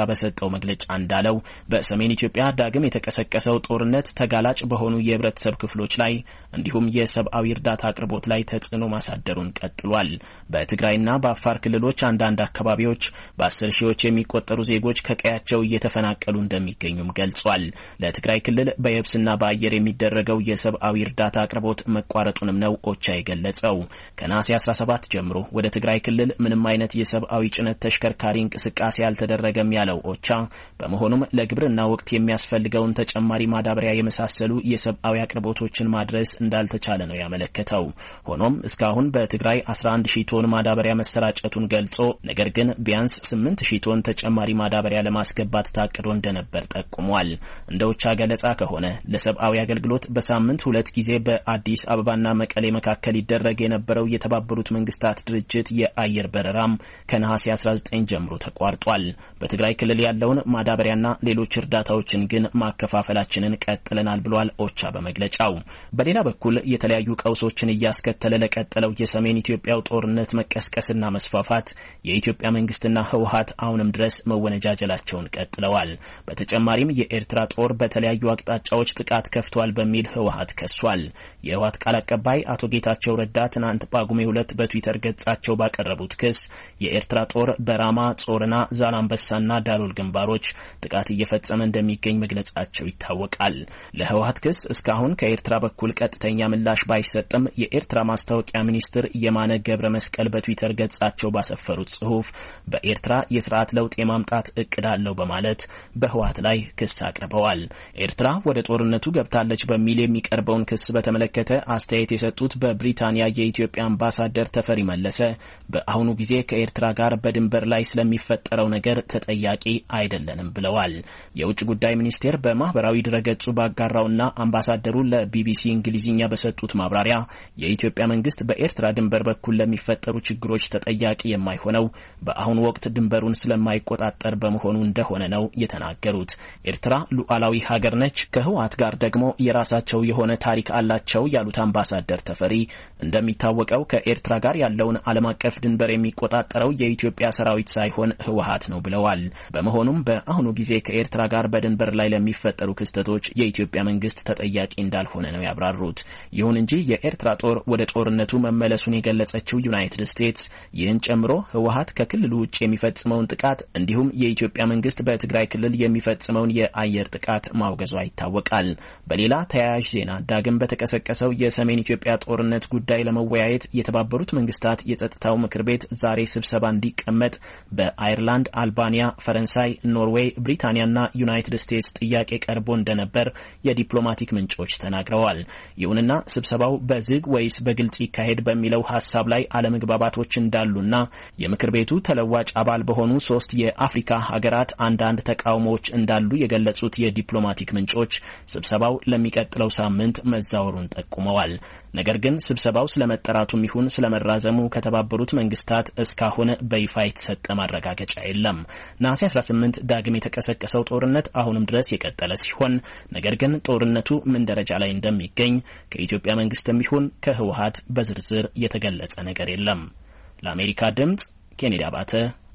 ባወጣው መግለጫ እንዳለው በሰሜን ኢትዮጵያ ዳግም የተቀሰቀሰው ጦርነት ተጋላጭ በሆኑ የህብረተሰብ ክፍሎች ላይ እንዲሁም የሰብአዊ እርዳታ አቅርቦት ላይ ተጽዕኖ ማሳደሩን ቀጥሏል። በትግራይና በአፋር ክልሎች አንዳንድ አካባቢዎች በ10 ሺዎች የሚቆጠሩ ዜጎች ከቀያቸው እየተፈናቀሉ እንደሚገኙም ገልጿል። ለትግራይ ክልል በየብስና በአየር የሚደረገው የሰብአዊ እርዳታ አቅርቦት መቋረጡንም ነው ኦቻ የገለጸው። ከነሐሴ 17 ጀምሮ ወደ ትግራይ ክልል ምንም አይነት የሰብአዊ ጭነት ተሽከርካሪ እንቅስቃሴ አልተደረገም ያለው ኦቻ በመሆኑም ለግብርና ወቅት የሚያስፈልገውን ተጨማሪ ማዳበሪያ የመሳሰሉ የሰብአዊ አቅርቦቶችን ማድረስ እንዳልተቻለ ነው ያመለከተው። ሆኖም እስካሁን በትግራይ 11000 ቶን ማዳበሪያ መሰራጨቱን ገልጾ ነገር ግን ቢያንስ 8000 ቶን ተጨማሪ ማዳበሪያ ለማስገባት ታቅዶ እንደነበር ጠቁሟል። እንደ ኦቻ ገለጻ ከሆነ ለሰብአዊ አገልግሎት በሳምንት 2 ጊዜ በአዲስ አበባና መቀሌ መካከል ይደረግ የነበረው የተባበሩት መንግስታት ድርጅት የአየር በረራም ከነሐሴ 19 ጀምሮ ተቋርጧል። በትግራይ ክልል ያለውን ማዳበሪያና ሌሎች እርዳታዎችን ግን ማከፋፈላችንን ቀጥለናል ብሏል ኦቻ በመግለጫው። በሌላ በኩል የተለያዩ ቀውሶችን እያስከተለ ለቀጠለው የሰሜን ኢትዮጵያው ጦርነት መቀስቀስና መስፋፋት የኢትዮጵያ መንግስትና ህወሓት አሁንም ድረስ መወነጃጀላቸውን ቀጥለዋል። በተጨማሪም የኤርትራ ጦር በተለያዩ አቅጣጫዎች ጥቃት ከፍቷል በሚል ህወሓት ከሷል። የህወሓት ቃል አቀባይ አቶ ጌታቸው ረዳ ትናንት ጳጉሜ 2 በትዊተር ገጻቸው ባቀረቡት ክስ የኤርትራ ጦር በራማ ጾርና ዛላምበሳና ዳሎል ግንባሮች ጥቃት እየፈጸመ እንደሚገኝ መግለጻቸው ይታወቃል። ለህወሓት ክስ እስካሁን ከኤርትራ በኩል ቀጥተኛ ምላሽ ባይሰጥም የኤርትራ ማስታወቂያ ሚኒስትር የማነ ገብረ መስቀል በትዊተር ገጻቸው ባሰፈሩት ጽሑፍ በኤርትራ የስርዓት ለውጥ የማምጣት እቅድ አለው በማለት በህወሓት ላይ ክስ አቅርበዋል። ኤርትራ ወደ ጦርነቱ ገብታለች በሚል የሚቀርበውን ክስ በተመለከተ አስተያየት የሰጡት በብሪታንያ የኢትዮጵያ አምባሳደር ተፈሪ መለሰ በአሁኑ ጊዜ ከኤርትራ ጋር በድንበር ላይ ስለሚፈጠረው ነገር ተጠያቂ አይደለንም ብለዋል። የውጭ ጉዳይ ሚኒስቴር በማህበራዊ ድረገጹ ባጋራውና አምባሳደሩ ለቢቢሲ እንግሊዝኛ በሰጡት ማብራሪያ የኢትዮጵያ መንግስት በኤርትራ ድንበር በኩል ለሚፈጠሩ ችግሮች ተጠያቂ የማይሆነው በአሁኑ ወቅት ድንበሩን ስለማይቆጣጠር በመሆኑ እንደሆነ ነው የተናገሩት። ኤርትራ ሉዓላዊ ሀገር ነች፣ ከህወሓት ጋር ደግሞ የራሳቸው የሆነ ታሪክ አላቸው ያሉት አምባሳደር ተፈሪ እንደሚታወቀው ከኤርትራ ጋር ያለውን ዓለም አቀፍ ድንበር የሚቆጣጠረው የኢትዮጵያ ሰራዊት ሳይሆን ህወሓት ነው ብለዋል። በመሆኑም በአሁኑ ጊዜ ከኤርትራ ጋር በድንበር ላይ ለሚፈጠሩ ክስተቶች የኢትዮጵያ መንግስት ተጠያቂ እንዳልሆነ ነው ያብራሩት። ይሁን እንጂ የኤርትራ ጦር ወደ ጦርነቱ መመለሱን የገለጸችው ዩናይትድ ስቴትስ ይህን ጨምሮ ህወሓት ከክልሉ ውጭ የሚፈጽመውን ጥቃት እንዲሁም የኢትዮጵያ መንግስት በትግራይ ክልል የሚፈጽመውን የአየር ጥቃት ማውገዟ ይታወቃል። በሌላ ተያያዥ ዜና ዳግም በተቀሰቀሰው የሰሜን ኢትዮጵያ ጦርነት ጉዳይ ለመወያየት የተባበሩት መንግስታት የጸጥታው ምክር ቤት ዛሬ ስብሰባ እንዲቀመጥ በአየርላንድ፣ አልባኒያ፣ ፈረንሳይ፣ ኖርዌይ፣ ብሪታንያና ዩናይትድ ስቴትስ ጥያቄ ቀርቦ እንደነበር የዲፕሎማቲክ ምንጮች ተናግረዋል። ይሁንና ስብሰባው በዝግ ወይስ በግልጽ ይካሄድ በሚለው ሐሳብ ላይ አለመግባባቶች እንዳሉና የምክር ቤቱ ተለዋጭ አባል በሆኑ 3 የአፍሪካ ሀገራት አንዳንድ ተቃውሞዎች እንዳሉ የገለጹት የዲፕሎማቲክ ምንጮች ስብሰባው ለሚቀጥለው ሳምንት መዛወሩን ጠቁመዋል። ነገር ግን ስብሰባው ስለመጠራቱም ይሁን ስለመራዘሙ ከተባበሩት መንግስታት እስካሁን በይፋ የተሰጠ ማረጋገጫ የለም። ነሐሴ 18 ዳግም የተቀሰቀሰው ጦርነት አሁንም ድረስ የቀጠለ ሲሆን ነገር ግን ጦርነቱ ምን ደረጃ ላይ እንደሚገኝ ከኢትዮጵያ መንግስትም ይሁን ከህወሓት በዝርዝር የተገለጸ ነገር የለም። ለአሜሪካ ድምጽ ኬኔዲ አባተ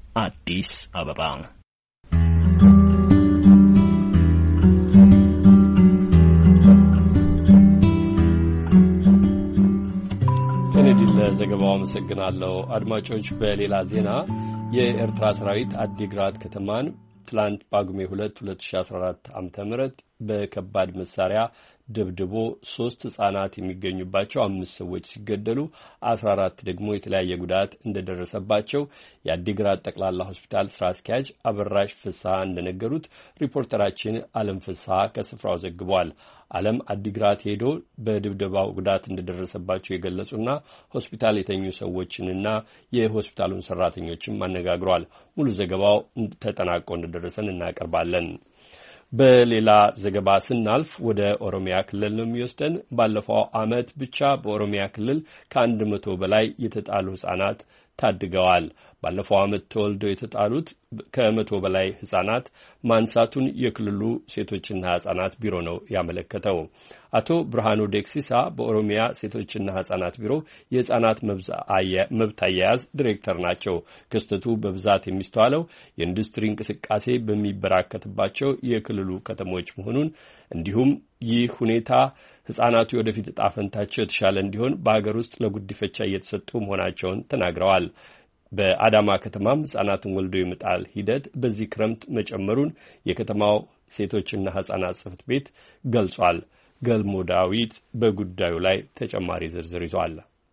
አዲስ አበባ። ለዘገባው አመሰግናለሁ። አድማጮች፣ በሌላ ዜና የኤርትራ ሰራዊት አዲግራት ከተማን ትላንት ጳጉሜ 2 2014 ዓ.ም በከባድ መሳሪያ ደብድቦ 3 ህጻናት የሚገኙባቸው 5 ሰዎች ሲገደሉ 14 ደግሞ የተለያየ ጉዳት እንደደረሰባቸው የአዲግራት ጠቅላላ ሆስፒታል ስራ አስኪያጅ አበራሽ ፍስሐ እንደነገሩት ሪፖርተራችን አለም ፍስሐ ከስፍራው ዘግቧል። አለም አዲግራት ሄዶ በድብደባው ጉዳት እንደደረሰባቸው የገለጹና ሆስፒታል የተኙ ሰዎችንና የሆስፒታሉን ሰራተኞችም አነጋግሯል። ሙሉ ዘገባው ተጠናቆ እንደደረሰን እናቀርባለን። በሌላ ዘገባ ስናልፍ ወደ ኦሮሚያ ክልል ነው የሚወስደን። ባለፈው ዓመት ብቻ በኦሮሚያ ክልል ከ100 በላይ የተጣሉ ህጻናት ታድገዋል። ባለፈው ዓመት ተወልደው የተጣሉት ከ100 በላይ ሕፃናት ማንሳቱን የክልሉ ሴቶችና ሕፃናት ቢሮ ነው ያመለከተው። አቶ ብርሃኑ ዴክሲሳ በኦሮሚያ ሴቶችና ሕፃናት ቢሮ የሕፃናት መብት አያያዝ ዲሬክተር ናቸው። ክስተቱ በብዛት የሚስተዋለው የኢንዱስትሪ እንቅስቃሴ በሚበራከትባቸው የክልሉ ከተሞች መሆኑን እንዲሁም ይህ ሁኔታ ሕፃናቱ ወደፊት ዕጣ ፈንታቸው የተሻለ እንዲሆን በሀገር ውስጥ ለጉዲፈቻ እየተሰጡ መሆናቸውን ተናግረዋል። በአዳማ ከተማም ሕፃናትን ወልዶ የመጣል ሂደት በዚህ ክረምት መጨመሩን የከተማው ሴቶችና ሕፃናት ጽሕፈት ቤት ገልጿል። ገልሞ ዳዊት በጉዳዩ ላይ ተጨማሪ ዝርዝር ይዟል።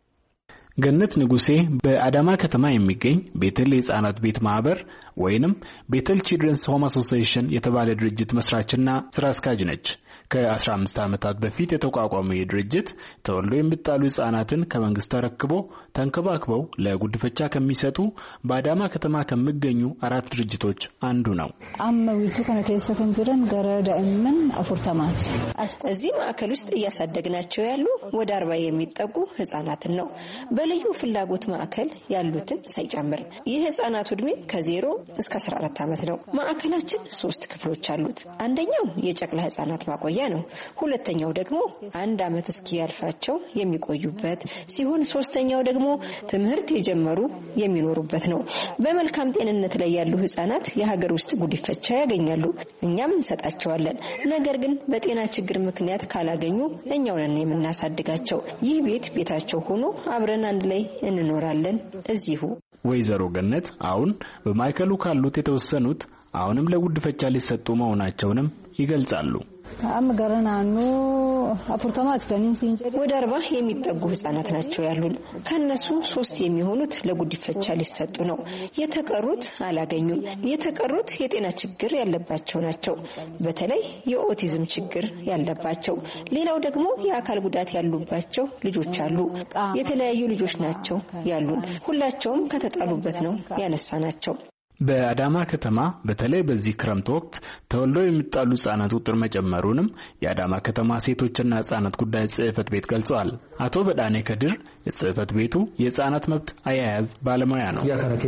ገነት ንጉሴ በአዳማ ከተማ የሚገኝ ቤተል የሕፃናት ቤት ማህበር ወይንም ቤተል ቺልድረንስ ሆም አሶሲዬሽን የተባለ ድርጅት መስራችና ስራ አስኪያጅ ነች። ከ15 ዓመታት በፊት የተቋቋመው የድርጅት ተወልዶ የሚጣሉ ሕፃናትን ከመንግስት ተረክቦ ተንከባክበው ለጉድፈቻ ከሚሰጡ በአዳማ ከተማ ከሚገኙ 4 ድርጅቶች አንዱ ነው። አመዊቱ ከነከሰ ከንጀረን ገረዳእምን አፎርታማት እዚህ ማዕከል ውስጥ እያሳደግናቸው ያሉ ወደ 40 የሚጠጉ ሕፃናትን ነው። በልዩ ፍላጎት ማዕከል ያሉትን ሳይጨምር ይህ ሕፃናት ዕድሜ ከ0 እስከ 14 ዓመት ነው። ማዕከላችን 3 ክፍሎች አሉት። አንደኛው የጨቅላ ሕፃናት ማቆያ ነው። ሁለተኛው ደግሞ 1 ዓመት እስኪያልፋቸው የሚቆዩበት ሲሆን ሶስተኛው ደግሞ ትምህርት የጀመሩ የሚኖሩበት ነው። በመልካም ጤንነት ላይ ያሉ ሕፃናት የሀገር ውስጥ ጉዲፈቻ ያገኛሉ። እኛም እንሰጣቸዋለን። ነገር ግን በጤና ችግር ምክንያት ካላገኙ እኛው ነን የምናሳድጋቸው። ይህ ቤታቸው ሆኖ አብረን አንድ ላይ እንኖራለን እዚሁ። ወይዘሮ ገነት አሁን በማዕከሉ ካሉት የተወሰኑት አሁንም ለጉድፈቻ ሊሰጡ መሆናቸውንም ይገልጻሉ። አምገረናኑ አፖርታማት ከኒንሲንጀ ወደ 40 የሚጠጉ ሕፃናት ናቸው ያሉን። ከነሱ 3 የሚሆኑት ለጉድፈቻ ሊሰጡ ነው። የተቀሩት አላገኙም። የተቀሩት የጤና ችግር ያለባቸው ናቸው። በተለይ የኦቲዝም ችግር ያለባቸው። ሌላው ደግሞ የአካል ጉዳት ያሉባቸው ልጆች አሉ። የተለያዩ ልጆች ናቸው ያሉን። ሁላቸውም ከተጣሉበት ነው ያነሳናቸው። በአዳማ ከተማ በተለይ በዚህ ክረምት ወቅት ተወልደው የሚጣሉ ሕፃናት ቁጥር መጨመሩንም የአዳማ ከተማ ሴቶችና ሕፃናት ጉዳይ ጽሕፈት ቤት ገልጸዋል። አቶ በዳኔ ከድር የጽሕፈት ቤቱ የሕፃናት መብት አያያዝ ባለሙያ ነው።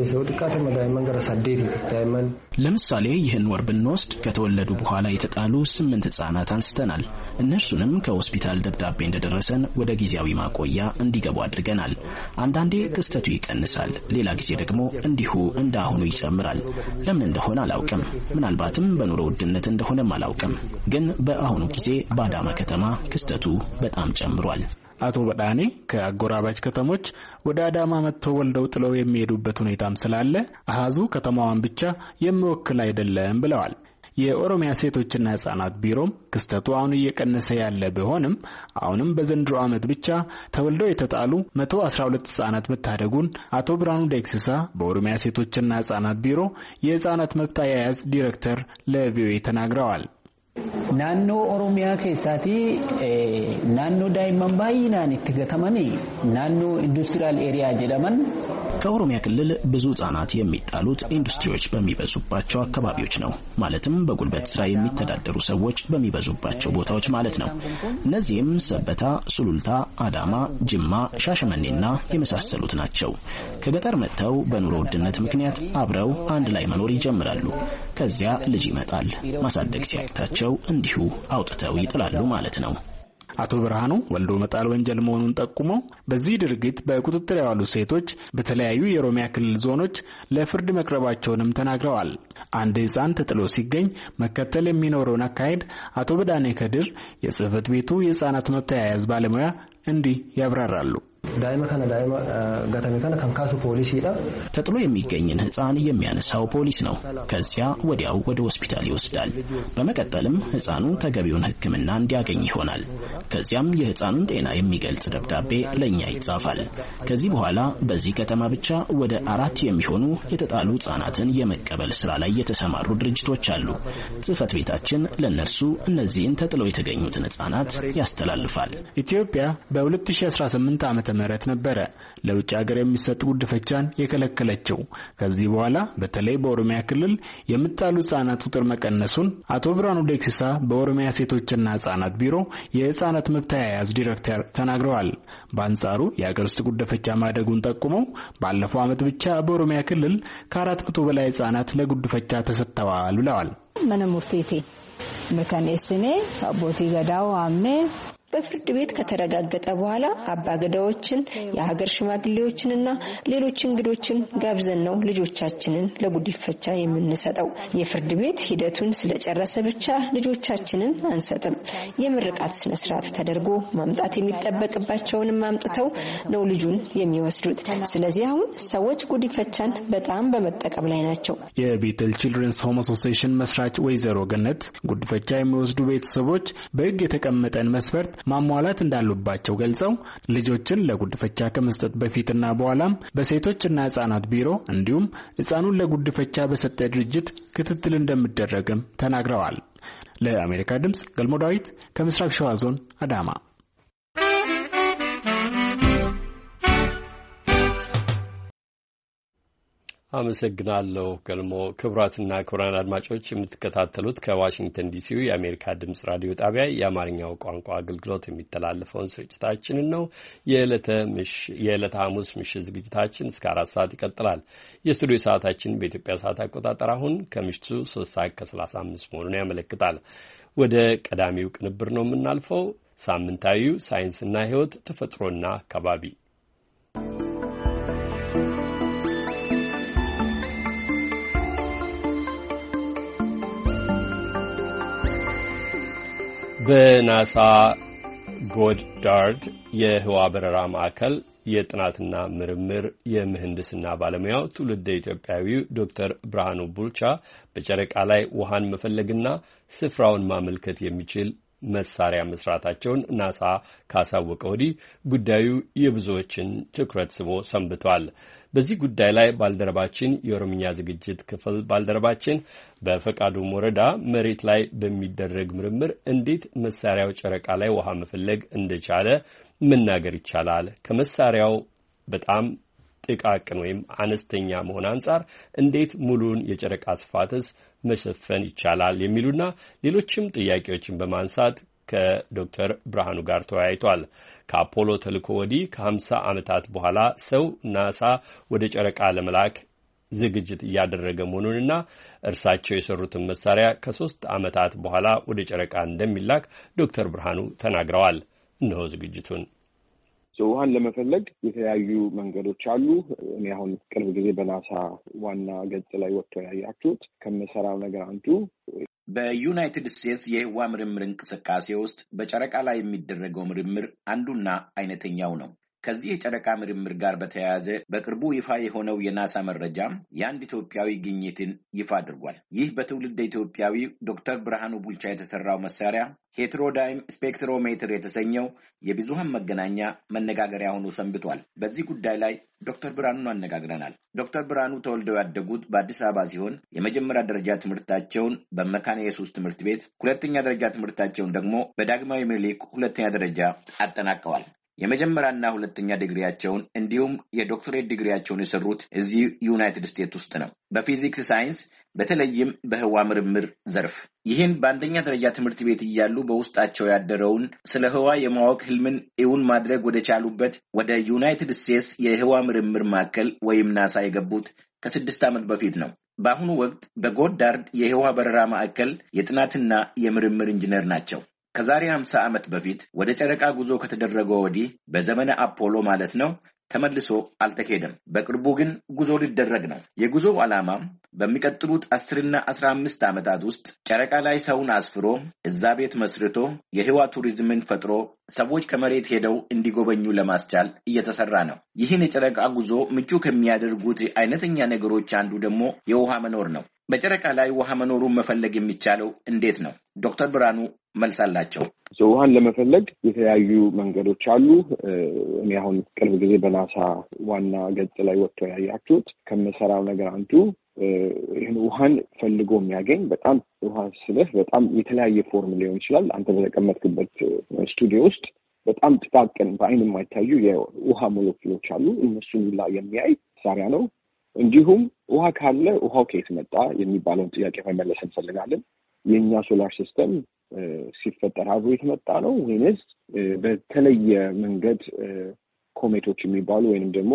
ለምሳሌ ይህን ወር ብንወስድ ከተወለዱ በኋላ የተጣሉ 8 ሕፃናት አንስተናል። እነርሱንም ከሆስፒታል ደብዳቤ እንደደረሰን ወደ ጊዜያዊ ማቆያ እንዲገቡ አድርገናል። አንዳንዴ ክስተቱ ይቀንሳል፣ ሌላ ጊዜ ደግሞ እንዲሁ እንዳሁኑ ይጨምራል። ለምን እንደሆነ አላውቅም። ምናልባትም በኑሮ ውድነት እንደሆነም አላውቅም። ግን በአሁኑ ጊዜ በአዳማ ከተማ ክስተቱ በጣም ጨምሯል። አቶ በዳኔ ከአጎራባች ከተሞች ወደ አዳማ መጥተው ወልደው ጥለው የሚሄዱበት ሁኔታም ስላለ አሃዙ ከተማዋን ብቻ የሚወክል አይደለም ብለዋል። የኦሮሚያ ሴቶችና ሕፃናት ቢሮም ክስተቱ አሁን እየቀነሰ ያለ ቢሆንም አሁንም በዘንድሮ ዓመት ብቻ ተወልደው የተጣሉ 112 ሕፃናት መታደጉን አቶ ብርሃኑ ዴክሲሳ በኦሮሚያ ሴቶችና ሕፃናት ቢሮ የሕፃናት መብት አያያዝ ዲሬክተር ለቪኦኤ ተናግረዋል። ናኖ ኦሮሚያ ከሳቲ ናኖ ዳይመን ባይናን ትገተመኒ ናኖ ኢንዱስትሪያል ኤሪያ ጀደመን ከኦሮሚያ ክልል ብዙ ሕፃናት የሚጣሉት ኢንዱስትሪዎች በሚበዙባቸው አካባቢዎች ነው። ማለትም በጉልበት ስራ የሚተዳደሩ ሰዎች በሚበዙባቸው ቦታዎች ማለት ነው። እነዚህም ሰበታ፣ ሱሉልታ፣ አዳማ፣ ጅማ፣ ሻሸመኔና የመሳሰሉት ናቸው። ከገጠር መጥተው በኑሮ ውድነት ምክንያት አብረው አንድ ላይ መኖር ይጀምራሉ። ከዚያ ልጅ ይመጣል። ማሳደግ ሲያቅታቸው እንዲሁ አውጥተው ይጥላሉ ማለት ነው። አቶ ብርሃኑ ወልዶ መጣል ወንጀል መሆኑን ጠቁመው በዚህ ድርጊት በቁጥጥር ያሉ ሴቶች በተለያዩ የኦሮሚያ ክልል ዞኖች ለፍርድ መቅረባቸውንም ተናግረዋል። አንድ ሕፃን ተጥሎ ሲገኝ መከተል የሚኖረውን አካሄድ አቶ በዳኔ ከድር የጽሕፈት ቤቱ የሕፃናት መብት አያያዝ ባለሙያ እንዲህ ያብራራሉ። ዳይማ ጋታሚ ከንካሱ ፖሊስ ይዳ ተጥሎ የሚገኝን ሕፃን የሚያነሳው ፖሊስ ነው። ከዚያ ወዲያው ወደ ሆስፒታል ይወስዳል። በመቀጠልም ሕፃኑ ተገቢውን ሕክምና እንዲያገኝ ይሆናል። ከዚያም የሕፃኑን ጤና የሚገልጽ ደብዳቤ ለኛ ይጻፋል። ከዚህ በኋላ በዚህ ከተማ ብቻ ወደ 4 የሚሆኑ የተጣሉ ሕፃናትን የመቀበል ስራ ላይ የተሰማሩ ድርጅቶች አሉ። ጽሕፈት ቤታችን ለነርሱ እነዚህን ተጥለው የተገኙትን ሕፃናት ያስተላልፋል። ኢትዮጵያ በ2018 ዓመተ ምህረት ነበረ ለውጭ ሀገር የሚሰጥ ጉድፈቻን የከለከለችው። ከዚህ በኋላ በተለይ በኦሮሚያ ክልል የምጣሉ ህጻናት ቁጥር መቀነሱን አቶ ብርሃኑ ደክሲሳ በኦሮሚያ ሴቶችና ህጻናት ቢሮ የህጻናት መብት አያያዝ ዲሬክተር ተናግረዋል። በአንጻሩ የሀገር ውስጥ ጉድፈቻ ማደጉን ጠቁመው ባለፈው ዓመት ብቻ በኦሮሚያ ክልል ከ400 በላይ ህጻናት ለጉድፈቻ ተሰጥተዋል ብለዋል። መነሙርቴቴ መካኒስኔ አቦቲ ገዳው አምኔ በፍርድ ቤት ከተረጋገጠ በኋላ አባገዳዎችን የሀገር ሽማግሌዎችንና ሌሎች እንግዶችን ጋብዘን ነው ልጆቻችንን ለጉድፈቻ የምንሰጠው። የፍርድ ቤት ሂደቱን ስለጨረሰ ብቻ ልጆቻችንን አንሰጥም። የምርቃት ስነ ስርዓት ተደርጎ ማምጣት የሚጠበቅባቸውን ማምጥተው ነው ልጁን የሚወስዱት። ስለዚህ አሁን ሰዎች ጉድፈቻን በጣም በመጠቀም ላይ ናቸው። የቤተል ቺልድረንስ ሆም አሶሲዬሽን መስራች ወይዘሮ ገነት ጉድፈቻ የሚወስዱ ቤተሰቦች በህግ የተቀመጠን መስፈርት ማሟላት እንዳሉባቸው ገልጸው ልጆችን ለጉድፈቻ ከመስጠት በፊትና በኋላም በሴቶችና ህጻናት ቢሮ እንዲሁም ህጻኑን ለጉድፈቻ በሰጠ ድርጅት ክትትል እንደሚደረግም ተናግረዋል። ለአሜሪካ ድምጽ ገልሞ ዳዊት ከምስራቅ ሸዋ ዞን አዳማ። አመሰግናለሁ ገልሞ። ክቡራትና ክቡራን አድማጮች የምትከታተሉት ከዋሽንግተን ዲሲው የአሜሪካ ድምጽ ራዲዮ ጣቢያ የአማርኛው ቋንቋ አገልግሎት የሚተላለፈውን ስርጭታችንን ነው። የዕለተ ሐሙስ ምሽት ዝግጅታችን እስከ 4 ሰዓት ይቀጥላል። የስቱዲዮ ሰዓታችን በኢትዮጵያ ሰዓት አቆጣጠር አሁን ከምሽቱ 3:35 መሆኑን ያመለክታል። ወደ ቀዳሚው ቅንብር ነው የምናልፈው። ሳምንታዊው ሳይንስና ሕይወት ተፈጥሮና አካባቢ በናሳ ጎድዳርድ የህዋ በረራ ማዕከል የጥናትና ምርምር የምህንድስና ባለሙያው ትውልደ ኢትዮጵያዊው ዶክተር ብርሃኑ ቡልቻ በጨረቃ ላይ ውሃን መፈለግና ስፍራውን ማመልከት የሚችል መሳሪያ መስራታቸውን ናሳ ካሳወቀ ወዲህ ጉዳዩ የብዙዎችን ትኩረት ስቦ ሰንብቷል። በዚህ ጉዳይ ላይ ባልደረባችን የኦሮምኛ ዝግጅት ክፍል ባልደረባችን በፈቃዱ ወረዳ መሬት ላይ በሚደረግ ምርምር እንዴት መሳሪያው ጨረቃ ላይ ውሃ መፈለግ እንደቻለ መናገር ይቻላል፣ ከመሳሪያው በጣም ጥቃቅን ወይም አነስተኛ መሆን አንጻር እንዴት ሙሉን የጨረቃ ስፋትስ መሸፈን ይቻላል የሚሉና ሌሎችም ጥያቄዎችን በማንሳት ከዶክተር ብርሃኑ ጋር ተወያይቷል። ከአፖሎ ተልእኮ ወዲህ ከ50 ዓመታት በኋላ ሰው ናሳ ወደ ጨረቃ ለመላክ ዝግጅት እያደረገ መሆኑንና እርሳቸው የሰሩትን መሳሪያ ከ3 ዓመታት በኋላ ወደ ጨረቃ እንደሚላክ ዶክተር ብርሃኑ ተናግረዋል። እነሆ ዝግጅቱን። ውሃን ለመፈለግ የተለያዩ መንገዶች አሉ። እኔ አሁን ቅርብ ጊዜ በናሳ ዋና ገጽ ላይ ወጥቶ ያያችሁት ከመሰራው ነገር አንዱ በዩናይትድ ስቴትስ የህዋ ምርምር እንቅስቃሴ ውስጥ በጨረቃ ላይ የሚደረገው ምርምር አንዱና አይነተኛው ነው። ከዚህ የጨረቃ ምርምር ጋር በተያያዘ በቅርቡ ይፋ የሆነው የናሳ መረጃ የአንድ ኢትዮጵያዊ ግኝትን ይፋ አድርጓል። ይህ በትውልድ ኢትዮጵያዊ ዶክተር ብርሃኑ ቡልቻ የተሰራው መሳሪያ ሄትሮዳይም ስፔክትሮሜትር የተሰኘው የብዙሃን መገናኛ መነጋገሪያ ሆኖ ሰንብቷል። በዚህ ጉዳይ ላይ ዶክተር ብርሃኑን አነጋግረናል። ዶክተር ብርሃኑ ተወልደው ያደጉት በአዲስ አበባ ሲሆን የመጀመሪያ ደረጃ ትምህርታቸውን በመካነ ኢየሱስ ትምህርት ቤት፣ ሁለተኛ ደረጃ ትምህርታቸውን ደግሞ በዳግማዊ ምኒልክ ሁለተኛ ደረጃ አጠናቀዋል። የመጀመሪያና ሁለተኛ ዲግሪያቸውን እንዲሁም የዶክተሬት ዲግሪያቸውን የሰሩት እዚህ ዩናይትድ ስቴትስ ውስጥ ነው፣ በፊዚክስ ሳይንስ፣ በተለይም በህዋ ምርምር ዘርፍ። ይህን በአንደኛ ደረጃ ትምህርት ቤት እያሉ በውስጣቸው ያደረውን ስለ ህዋ የማወቅ ህልምን እውን ማድረግ ወደ ቻሉበት ወደ ዩናይትድ ስቴትስ የህዋ ምርምር ማዕከል ወይም ናሳ የገቡት ከ6 ዓመት በፊት ነው። በአሁኑ ወቅት በጎዳርድ የህዋ በረራ ማዕከል የጥናትና የምርምር ኢንጂነር ናቸው። ከዛሬ 50 ዓመት በፊት ወደ ጨረቃ ጉዞ ከተደረገው ወዲህ በዘመነ አፖሎ ማለት ነው ተመልሶ አልተካሄደም። በቅርቡ ግን ጉዞ ሊደረግ ነው። የጉዞው ዓላማ በሚቀጥሉት 10 እና 15 ዓመታት ውስጥ ጨረቃ ላይ ሰውን አስፍሮ እዛ ቤት መስርቶ የህዋ ቱሪዝምን ፈጥሮ ሰዎች ከመሬት ሄደው እንዲጎበኙ ለማስቻል እየተሰራ ነው። ይህን የጨረቃ ጉዞ ምቹ ከሚያደርጉት አይነተኛ ነገሮች አንዱ ደግሞ የውሃ መኖር ነው። በጨረቃ ላይ ውሃ መኖሩን መፈለግ የሚቻለው እንዴት ነው? ዶክተር ብርሃኑ መልሳላቸው። ውሃን ለመፈለግ የተለያዩ መንገዶች አሉ። እኔ አሁን ቅርብ ጊዜ በናሳ ዋና ገጽ ላይ ወጥቶ ያያችሁት ከመሰራው ነገር አንዱ ይህን ውሃን ፈልጎ የሚያገኝ በጣም ውሃ ስልህ በጣም የተለያየ ፎርም ሊሆን ይችላል። አንተ በተቀመጥክበት ስቱዲዮ ውስጥ በጣም ጥቃቅን በአይን የማይታዩ የውሃ ሞለኪውሎች አሉ። እነሱን የሚያይ መሳሪያ ነው። እንዲሁም ውሃ ካለ ውሃው ከየት መጣ የሚባለውን ጥያቄ መመለስ እንፈልጋለን። የእኛ ሶላር ሲስተም ሲፈጠር አብሮ የተመጣ ነው ወይንስ በተለየ መንገድ ኮሜቶች የሚባሉ ወይንም ደግሞ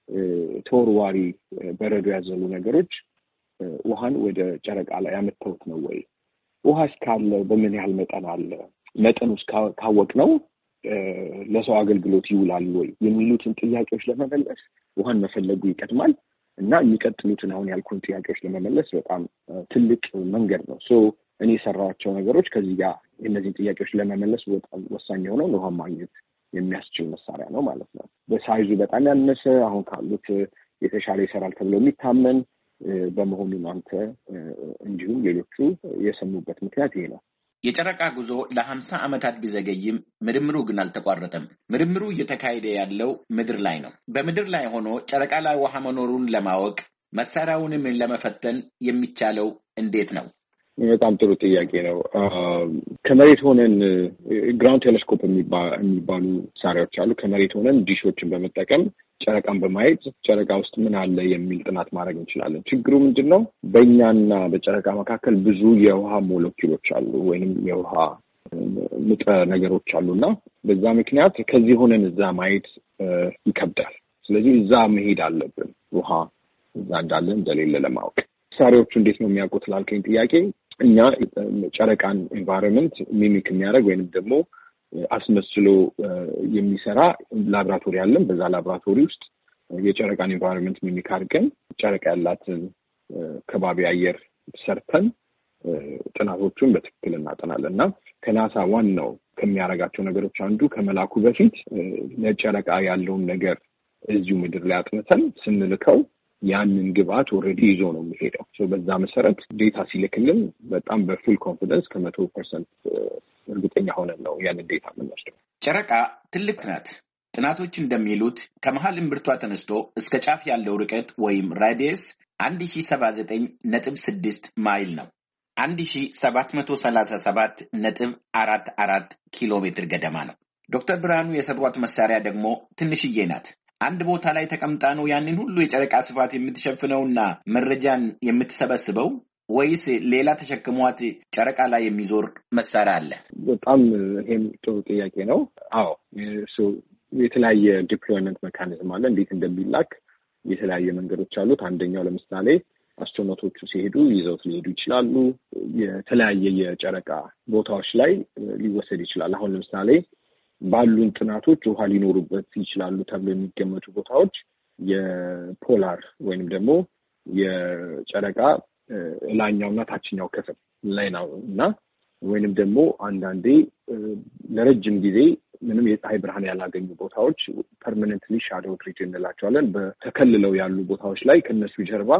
ተወርዋሪ በረዶ ያዘሉ ነገሮች ውሃን ወደ ጨረቃ ላይ ያመጣውት ነው ወይ? ውሃ እስካለ በምን ያህል መጠን አለ? መጠኑ ካወቅ ነው ለሰው አገልግሎት ይውላል ወይ የሚሉትን ጥያቄዎች ለመመለስ ውሃን መፈለጉ ይቀድማል እና የሚቀጥሉትን አሁን ያልኩን ጥያቄዎች ለመመለስ በጣም ትልቅ መንገድ ነው። እኔ የሰራኋቸው ነገሮች ከዚህ ጋር እነዚህን ጥያቄዎች ለመመለስ በጣም ወሳኝ የሆነው ውሃ ማግኘት የሚያስችል መሳሪያ ነው ማለት ነው። በሳይዙ በጣም ያነሰ አሁን ካሉት የተሻለ ይሰራል ተብሎ የሚታመን በመሆኑ አንተ እንዲሁም ሌሎቹ የሰሙበት ምክንያት ይሄ ነው። የጨረቃ ጉዞ ለ50 ዓመታት ቢዘገይም ምርምሩ ግን አልተቋረጠም። ምርምሩ እየተካሄደ ያለው ምድር ላይ ነው። በምድር ላይ ሆኖ ጨረቃ ላይ ውሃ መኖሩን ለማወቅ መሳሪያውንም ለመፈተን የሚቻለው እንዴት ነው? በጣም ጥሩ ጥያቄ ነው። ከመሬት ሆነን ግራውንድ ቴሌስኮፕ የሚባሉ መሳሪያዎች አሉ። ከመሬት ሆነን ዲሾችን በመጠቀም ጨረቃን በማየት ጨረቃ ውስጥ ምን አለ የሚል ጥናት ማድረግ እንችላለን። ችግሩ ምንድን ነው? በእኛና በጨረቃ መካከል ብዙ የውሃ ሞለኪውሎች አሉ ወይንም የውሃ ንጥረ ነገሮች አሉና በዛ ምክንያት ከዚህ ሆነን እዛ ማየት ይከብዳል። ስለዚህ እዛ መሄድ አለብን ውሃ እዛ እንዳለ እንደሌለ ለማወቅ። መሳሪያዎቹ እንዴት ነው የሚያውቁት ላልከኝ ጥያቄ እኛ ጨረቃን ኤንቫይሮንመንት ሚሚክ የሚያደርግ ወይንም ደግሞ አስመስሎ የሚሰራ ላብራቶሪ አለን። በዛ ላብራቶሪ ውስጥ የጨረቃን ኤንቫይሮንመንት ሚሚክ አድርገን ጨረቃ ያላትን ከባቢ አየር ሰርተን ጥናቶቹን በትክክል እናጠናለን እና ከናሳ ዋናው ከሚያደርጋቸው ነገሮች አንዱ ከመላኩ በፊት ለጨረቃ ያለውን ነገር እዚሁ ምድር ላይ አጥንተን ስንልከው ያንን ግብአት ኦልሬዲ ይዞ ነው የሚሄደው። በዛ መሰረት ዴታ ሲልክልን በጣም በፉል ኮንፊደንስ 100% እርግጠኛ ሆነን ነው ያንን ዴታ የምንወስደው። ጨረቃ ትልቅ ናት። ጥናቶች እንደሚሉት ከመሃል እምብርቷ ተነስቶ እስከ ጫፍ ያለው ርቀት ወይም ራዲየስ 1079.6 ማይል ነው። 1737.44 ኪሎ ሜትር ገደማ ነው። ዶክተር ብርሃኑ የሰሯት መሳሪያ ደግሞ ትንሽዬ ናት። አንድ ቦታ ላይ ተቀምጣ ነው ያንን ሁሉ የጨረቃ ስፋት የምትሸፍነውና መረጃን የምትሰበስበው ወይስ ሌላ ተሸክሟት ጨረቃ ላይ የሚዞር መሳሪያ አለ? በጣም ይሄም ጥሩ ጥያቄ ነው። አዎ የተለያየ ዲፕሎይመንት ሜካኒዝም አለ። እንዴት እንደሚላክ የተለያየ መንገዶች አሉት። አንደኛው ለምሳሌ አስትሮኖቶቹ ሲሄዱ ይዘውት ሊሄዱ ይችላሉ። የተለያየ የጨረቃ ቦታዎች ላይ ሊወሰድ ይችላል። አሁን ለምሳሌ ባሉን ጥናቶች ውሃ ሊኖሩበት ይችላሉ ተብሎ የሚገመቱ ቦታዎች የፖላር ወይንም ደግሞ የጨረቃ ላይኛውና ታችኛው ክፍል ላይ ነው እና ወይንም ደግሞ አንዳንዴ ለረጅም ጊዜ ምንም የፀሐይ ብርሃን ያላገኙ ቦታዎች ፐርማነንትሊ ሻዶው ትሪት እንላቸዋለን። በተከልለው ያሉ ቦታዎች ላይ ከነሱ ጀርባ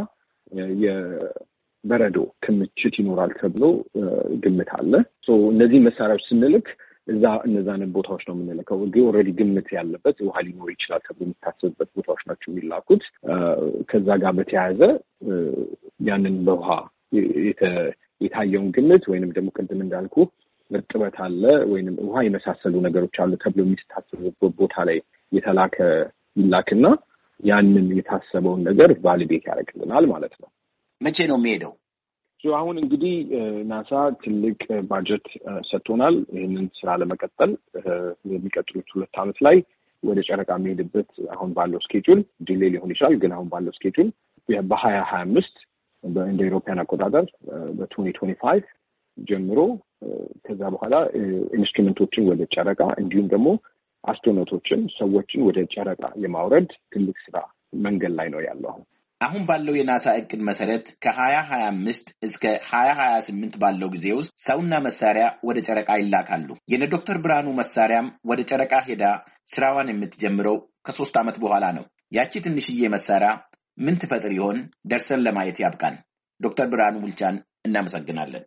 የበረዶ ክምችት ይኖራል ተብሎ ግምት አለ። እነዚህ መሳሪያዎች ስንልክ እነዛንን ቦታዎች ነው የምንልከው። ኦልሬዲ ግምት ያለበት ውሃ ሊኖር ይችላል ተብሎ የሚታሰብበት ቦታዎች ናቸው የሚላኩት። ከዛ ጋር በተያያዘ ያንን በውሃ የታየውን ግምት ወይንም ደግሞ ቅድም እንዳልኩ እርጥበት አለ ወይንም ውሃ የመሳሰሉ ነገሮች አሉ ተብሎ የሚታሰብበት ቦታ ላይ የተላከ ይላክና ያንን የታሰበውን ነገር ቫሊዴት ያደርግልናል ማለት ነው። መቼ ነው የሚሄደው? አሁን እንግዲህ ናሳ ትልቅ ባጀት ሰጥቶናል። ይህንን ስራ ለመቀጠል የሚቀጥሉት 2 ዓመት ላይ ወደ ጨረቃ የሚሄድበት አሁን ባለው ስኬጁል ዲሌይ ሊሆን ይችላል፣ ግን አሁን ባለው ስኬጁል በ2025 እንደ ኢሮፒያን አቆጣጠር በ2025 ጀምሮ ከዛ በኋላ ኢንስትሩመንቶችን ወደ ጨረቃ እንዲሁም ደግሞ አስትሮኖቶችን ሰዎችን ወደ ጨረቃ የማውረድ ትልቅ ስራ መንገድ ላይ ነው ያለው። አሁን ባለው የናሳ እቅድ መሰረት ከ2025 እስከ 2028 ባለው ጊዜ ውስጥ ሰውና መሳሪያ ወደ ጨረቃ ይላካሉ። የነ ዶክተር ብርሃኑ መሳሪያም ወደ ጨረቃ ሄዳ ስራዋን የምትጀምረው ከ3 ዓመት በኋላ ነው። ያቺ ትንሽዬ መሳሪያ ምን ትፈጥር ይሆን? ደርሰን ለማየት ያብቃን። ዶክተር ብርሃኑ ቡልቻን እናመሰግናለን።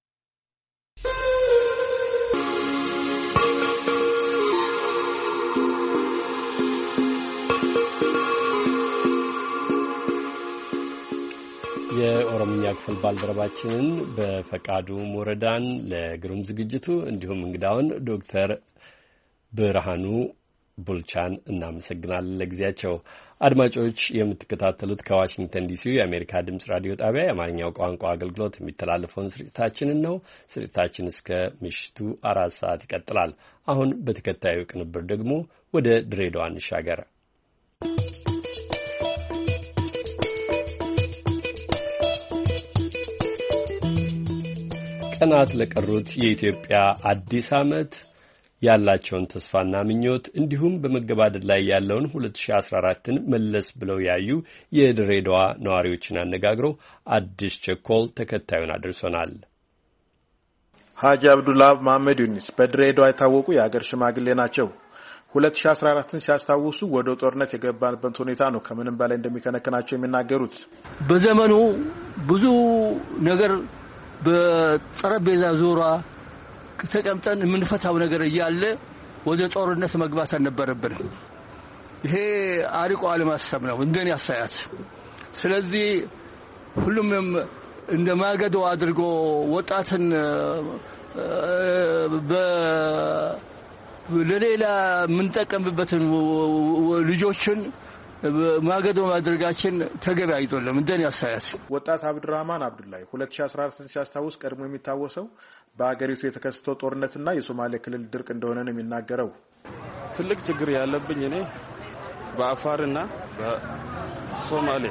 የኦሮምኛ ክፍል ባልደረባችንን በፈቃዱ ሞረዳን ለግሩም ዝግጅቱ እንዲሁም እንግዳውን ዶክተር ብርሃኑ ቡልቻን እናመሰግናለን ለጊዜያቸው። አድማጮች የምትከታተሉት ከዋሽንግተን ዲሲ የአሜሪካ ድምጽ ራዲዮ ጣቢያ የአማርኛው ቋንቋ አገልግሎት የሚተላለፈውን ስርጭታችንን ነው። ስርጭታችን እስከ ምሽቱ 4 ሰዓት ይቀጥላል። አሁን በተከታዩ ቅንብር ደግሞ ወደ ድሬዳዋ እንሻገር። ቀናት ለቀሩት የኢትዮጵያ አዲስ ዓመት ያላቸውን ተስፋና ምኞት እንዲሁም በመገባደድ ላይ ያለውን 2014ን መለስ ብለው ያዩ የድሬዳዋ ነዋሪዎችን አነጋግሮ አዲስ ቸኮል ተከታዩን አድርሶናል። ሀጂ አብዱላህ መሐመድ ዩኒስ በድሬዳዋ የታወቁ የአገር ሽማግሌ ናቸው። 2014ን ሲያስታውሱ ወደ ጦርነት የገባንበት ሁኔታ ነው ከምንም በላይ እንደሚከነከናቸው የሚናገሩት። በዘመኑ ብዙ ነገር በጠረጴዛ ዙሪያ ተቀምጠን የምንፈታው ነገር እያለ ወደ ጦርነት መግባት አልነበረብንም። ይሄ አሪቆ አለማሰብ ነው እንደኔ አስተያየት። ስለዚህ ሁሉም እንደማገዶ አድርጎ ወጣትን ለሌላ የምንጠቀምበትን ልጆችን ማገዶ ማድረጋችን ተገቢ አይደለም እንደኔ አስተያየት። ወጣት አብዱራህማን አብዱላይ 2014ን ሲያስታውስ ቀድሞ የሚታወሰው በአገሪቱ የተከሰተው ጦርነትና የሶማሌ ክልል ድርቅ እንደሆነ ነው የሚናገረው። ትልቅ ችግር ያለብኝ እኔ በአፋርና በሶማሌ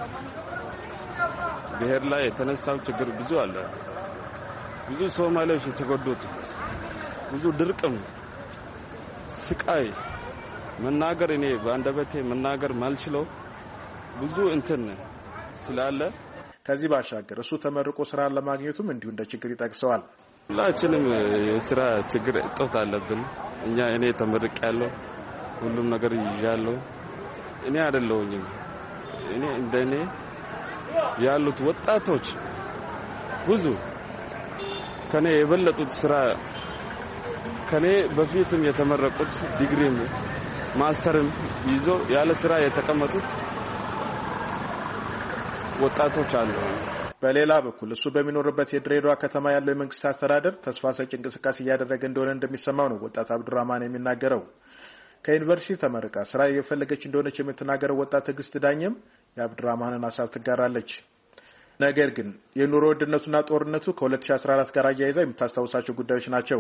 ብሔር ላይ የተነሳው ችግር ብዙ አለ። ብዙ ሶማሌዎች የተጎዱት ብዙ ድርቅም ስቃይ መናገር እኔ በአንደበቴ መናገር ማልችለው ብዙ እንትን ስላለ ከዚህ ባሻገር እሱ ተመርቆ ስራ ለማግኘቱም እንዲሁ እንደ ችግር ይጠቅሰዋል። ሁላችንም የስራ ችግር እጦት አለብን። እኔ ተመርቄያለሁ፣ ሁሉም ነገር ይዣለሁ። እኔ አይደለሁኝም እኔ እንደኔ ያሉት ወጣቶች ብዙ ከኔ የበለጡት ስራ ከኔ በፊትም የተመረቁት ዲግሪም ማስተርም ይዞ ያለ ስራ የተቀመጡት ወጣቶች አሉ። በሌላ በኩል እሱ በሚኖርበት የድሬዳዋ ከተማ ያለው የመንግስት አስተዳደር ተስፋ ሰጪ እንቅስቃሴ እያደረገ እንደሆነ እንደሚሰማው ነው ወጣት አብዱራህማን የሚናገረው። ከዩኒቨርሲቲ ተመርቃ ስራ እየፈለገች እንደሆነች የምትናገረው ወጣት ትዕግስት ዳኘም የአብዱራህማንን ሀሳብ ትጋራለች። ነገር ግን የኑሮ ውድነቱና ጦርነቱ ከ2014 ጋር አያይዛ የምታስታውሳቸው ጉዳዮች ናቸው።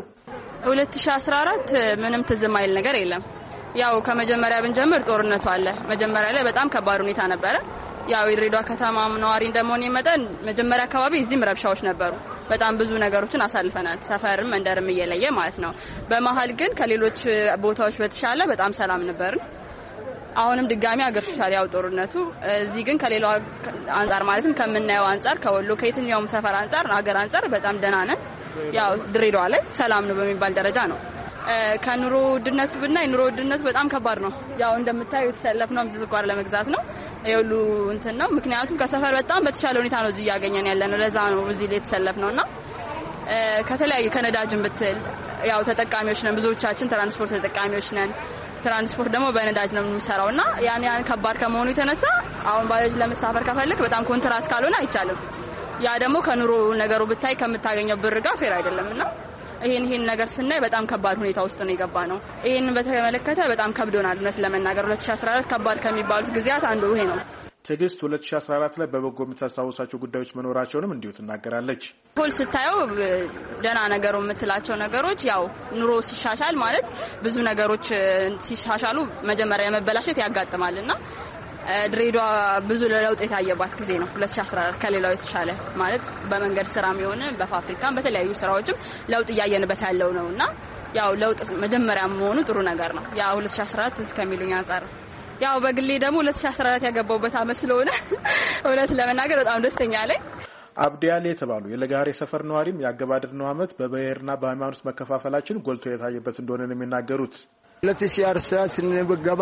2014 ምንም ትዝ የማይል ነገር የለም። ያው ከመጀመሪያ ብንጀምር ጦርነቱ አለ። መጀመሪያ ላይ በጣም ከባድ ሁኔታ ነበረ። ያው የድሬዳዋ ከተማ ነዋሪ እንደመሆኔ መጠን መጀመሪያ አካባቢ እዚህም ረብሻዎች ነበሩ። በጣም ብዙ ነገሮችን አሳልፈናል። ሰፈርም መንደርም እየለየ ማለት ነው። በመሀል ግን ከሌሎች ቦታዎች በተሻለ በጣም ሰላም ነበርን። አሁንም ድጋሚ አገርሽታል ያው ጦርነቱ። እዚህ ግን ከሌላው አንፃር ማለትም ከምናየው አንፃር ከወሎ ከየትኛውም ሰፈር አንፃር አገር አንፃር በጣም ደህና ነን። ያው ድሬዳዋ ላይ ሰላም ነው በሚባል ደረጃ ነው። ከኑሮ ውድነቱ ብናይ ኑሮ ውድነቱ በጣም ከባድ ነው። ያው እንደምታዩ የተሰለፍነው ስኳር ለመግዛት ነው። የሁሉ እንትን ነው። ምክንያቱም ከሰፈር በጣም በተሻለ ሁኔታ ነው እዚህ ያገኘን ያለነው። ለዛ ነው እዚህ ላይ የተሰለፍነውና ከተለያዩ ከነዳጅም ብትል ያው ተጠቃሚዎች ነን። ብዙዎቻችን ትራንስፖርት ተጠቃሚዎች ነን። ትራንስፖርት ደግሞ በነዳጅ ነው የምንሰራውና ያን ከባድ ከመሆኑ የተነሳ አሁን ባጃጅ ለመሳፈር ከፈለክ በጣም ኮንትራት ካልሆነ አይቻልም። ያ ደግሞ ከኑሮ ነገሩ ብታይ ከምታገኘው ብር ጋር ፌር አይደለምና ይሄን ነገር ስናይ በጣም ከባድ ሁኔታ ውስጥ ነው የገባ ነው። ይሄን በተመለከተ በጣም ከብዶናል። እውነት ለመናገር 2014 ከባድ ከሚባሉት ጊዜያት አንዱ ይሄ ነው። ትዕግስት 2014 ላይ በበጎ የምታስታውሳቸው ጉዳዮች መኖራቸውንም እንዲሁ ትናገራለች። ሁሉ ስታየው ደህና ነገሩ የምትላቸው ነገሮች ያው ኑሮ ሲሻሻል ማለት ብዙ ነገሮች ሲሻሻሉ መጀመሪያ የመበላሸት ያጋጥማልና ድሬዳዋ ብዙ ለውጥ የታየባት ጊዜ ነው 2014 ከሌላው የተሻለ ማለት በመንገድ ስራም ይሆን በፋብሪካም በተለያዩ ስራዎችም ለውጥ እያየንበት ያለው ነውና ያው ለውጥ መጀመሪያ መሆኑ ጥሩ ነገር ነው። ያው 2014 እስከሚሉኝ አንፃር ያው በግሌ ደግሞ 2014 ያገባውበት አመት ስለሆነ እውነት ለመናገር በጣም ደስተኛ ነኝ። አብዲያሌ የተባሉ የለጋሪ ሰፈር ነዋሪም ያገባደድነው አመት በብሔርና በሃይማኖት መከፋፈላችን ጎልቶ የታየበት እንደሆነ ነው የሚናገሩት። 2014 ስንገባ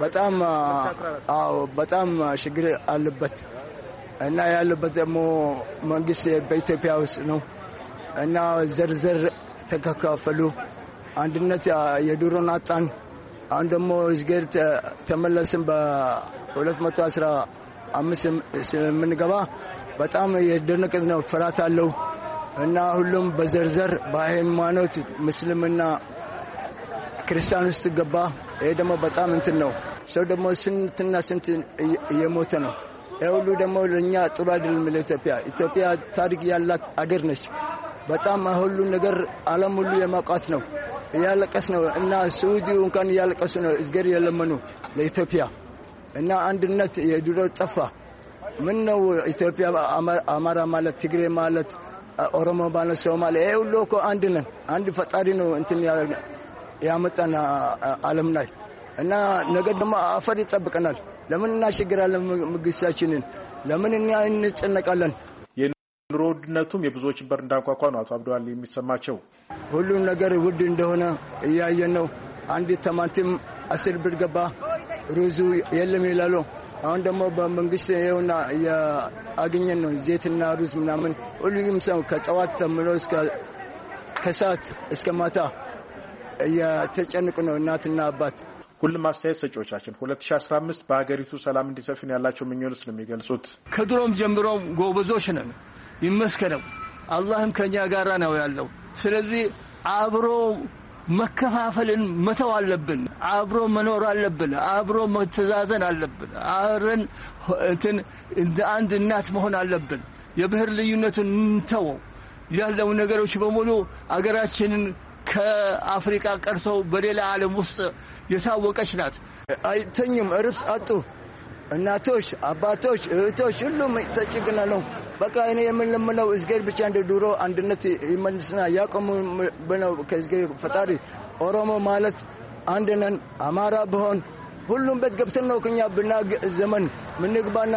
በጣም ችግር አለበት እና ያለበት ደግሞ መንግስት በኢትዮጵያ ውስጥ ነው እና ዘርዘር ተከፋፈሉ። አንድነት የድሮን አጣን። አሁን ደግሞ እዝገር ተመለስን በ215 ስለምንገባ በጣም የደነቀት ነው። ፍርሃት አለው እና ሁሉም በዘርዘር በሃይማኖት ሙስሊምና ክርስቲያን ውስጥ ገባ። ይሄ ደግሞ በጣም እንትን ነው። ሰው ደግሞ ስንትና ስንት እየሞተ ነው። ይሄ ሁሉ ደግሞ ለእኛ ጥሩ አይደለም። ኢትዮጵያ ታሪክ ያላት አገር ነች። በጣም ሁሉ ነገር ዓለም ሁሉ የማውቃት ነው። እያለቀስ ነው እና ሳዑዲው እንኳን እያለቀሱ ነው። እዝገር የለመኑ ለኢትዮጵያ እና አንድነት የድሮ ጠፋ። ምን ነው ኢትዮጵያ አማራ ማለት ትግሬ ማለት ኦሮሞ ማለት ሶማሌ ይሄ ሁሉ እኮ አንድ ነን። አንድ ፈጣሪ ነው እንትን ያመጣን ዓለም ላይ እና ነገ ደግሞ አፈር ይጠብቀናል። ለምን እናሽግራለን? ምግስታችንን ለምን እንጨነቃለን? የኑሮ ውድነቱም የብዙዎችን በር እንዳንኳኳ ነው አቶ አብዱአሊ የሚሰማቸው። ሁሉም ነገር ውድ እንደሆነ እያየን ነው። አንድ ቲማቲም 10 ብር ገባ፣ ሩዙ የለም ይላሉ። አሁን ደግሞ በመንግስት ይኸውና ያገኘን ነው ዘይትና ሩዝ ምናምን ሁሉም ሰው ከጠዋት ተምሮ እስከ ከሰዓት እስከ ማታ የተጨነቁ ነው እናትና አባት። ሁሉም አስተያየት ሰጪዎቻችን 2015 በሀገሪቱ ሰላም እንዲሰፍን ያላቸው ምኞት ነው የሚገልጹት። ከድሮም ጀምሮ ጎበዞች ነን ይመስከረም፣ አላህም ከኛ ጋር ነው ያለው። ስለዚህ አብሮ መከፋፈልን መተው አለብን። አብሮ መኖር አለብን። አብሮ መተዛዘን አለብን። አብረን እንደ አንድ እናት መሆን አለብን። የብሔር ልዩነቱን እንተው። ያለው ነገሮች በሙሉ አገራችንን ከአፍሪካ ቀርቶ በሌላ ዓለም ውስጥ የታወቀች ናት። አይተኝም፣ እርስ አጡ። እናቶች፣ አባቶች፣ እህቶች ሁሉም ተጨግናሉ። በቃ እኔ የምንለምነው እዝጌር ብቻ እንደ ድሮ አንድነት ይመልስና ያቆሙ ብለው ከእዝጌር ፈጣሪ። ኦሮሞ ማለት አንድ ነን። አማራ ቢሆን ሁሉም ቤት ገብተን ነው ከኛ ብናግ ዘመን ምንግባና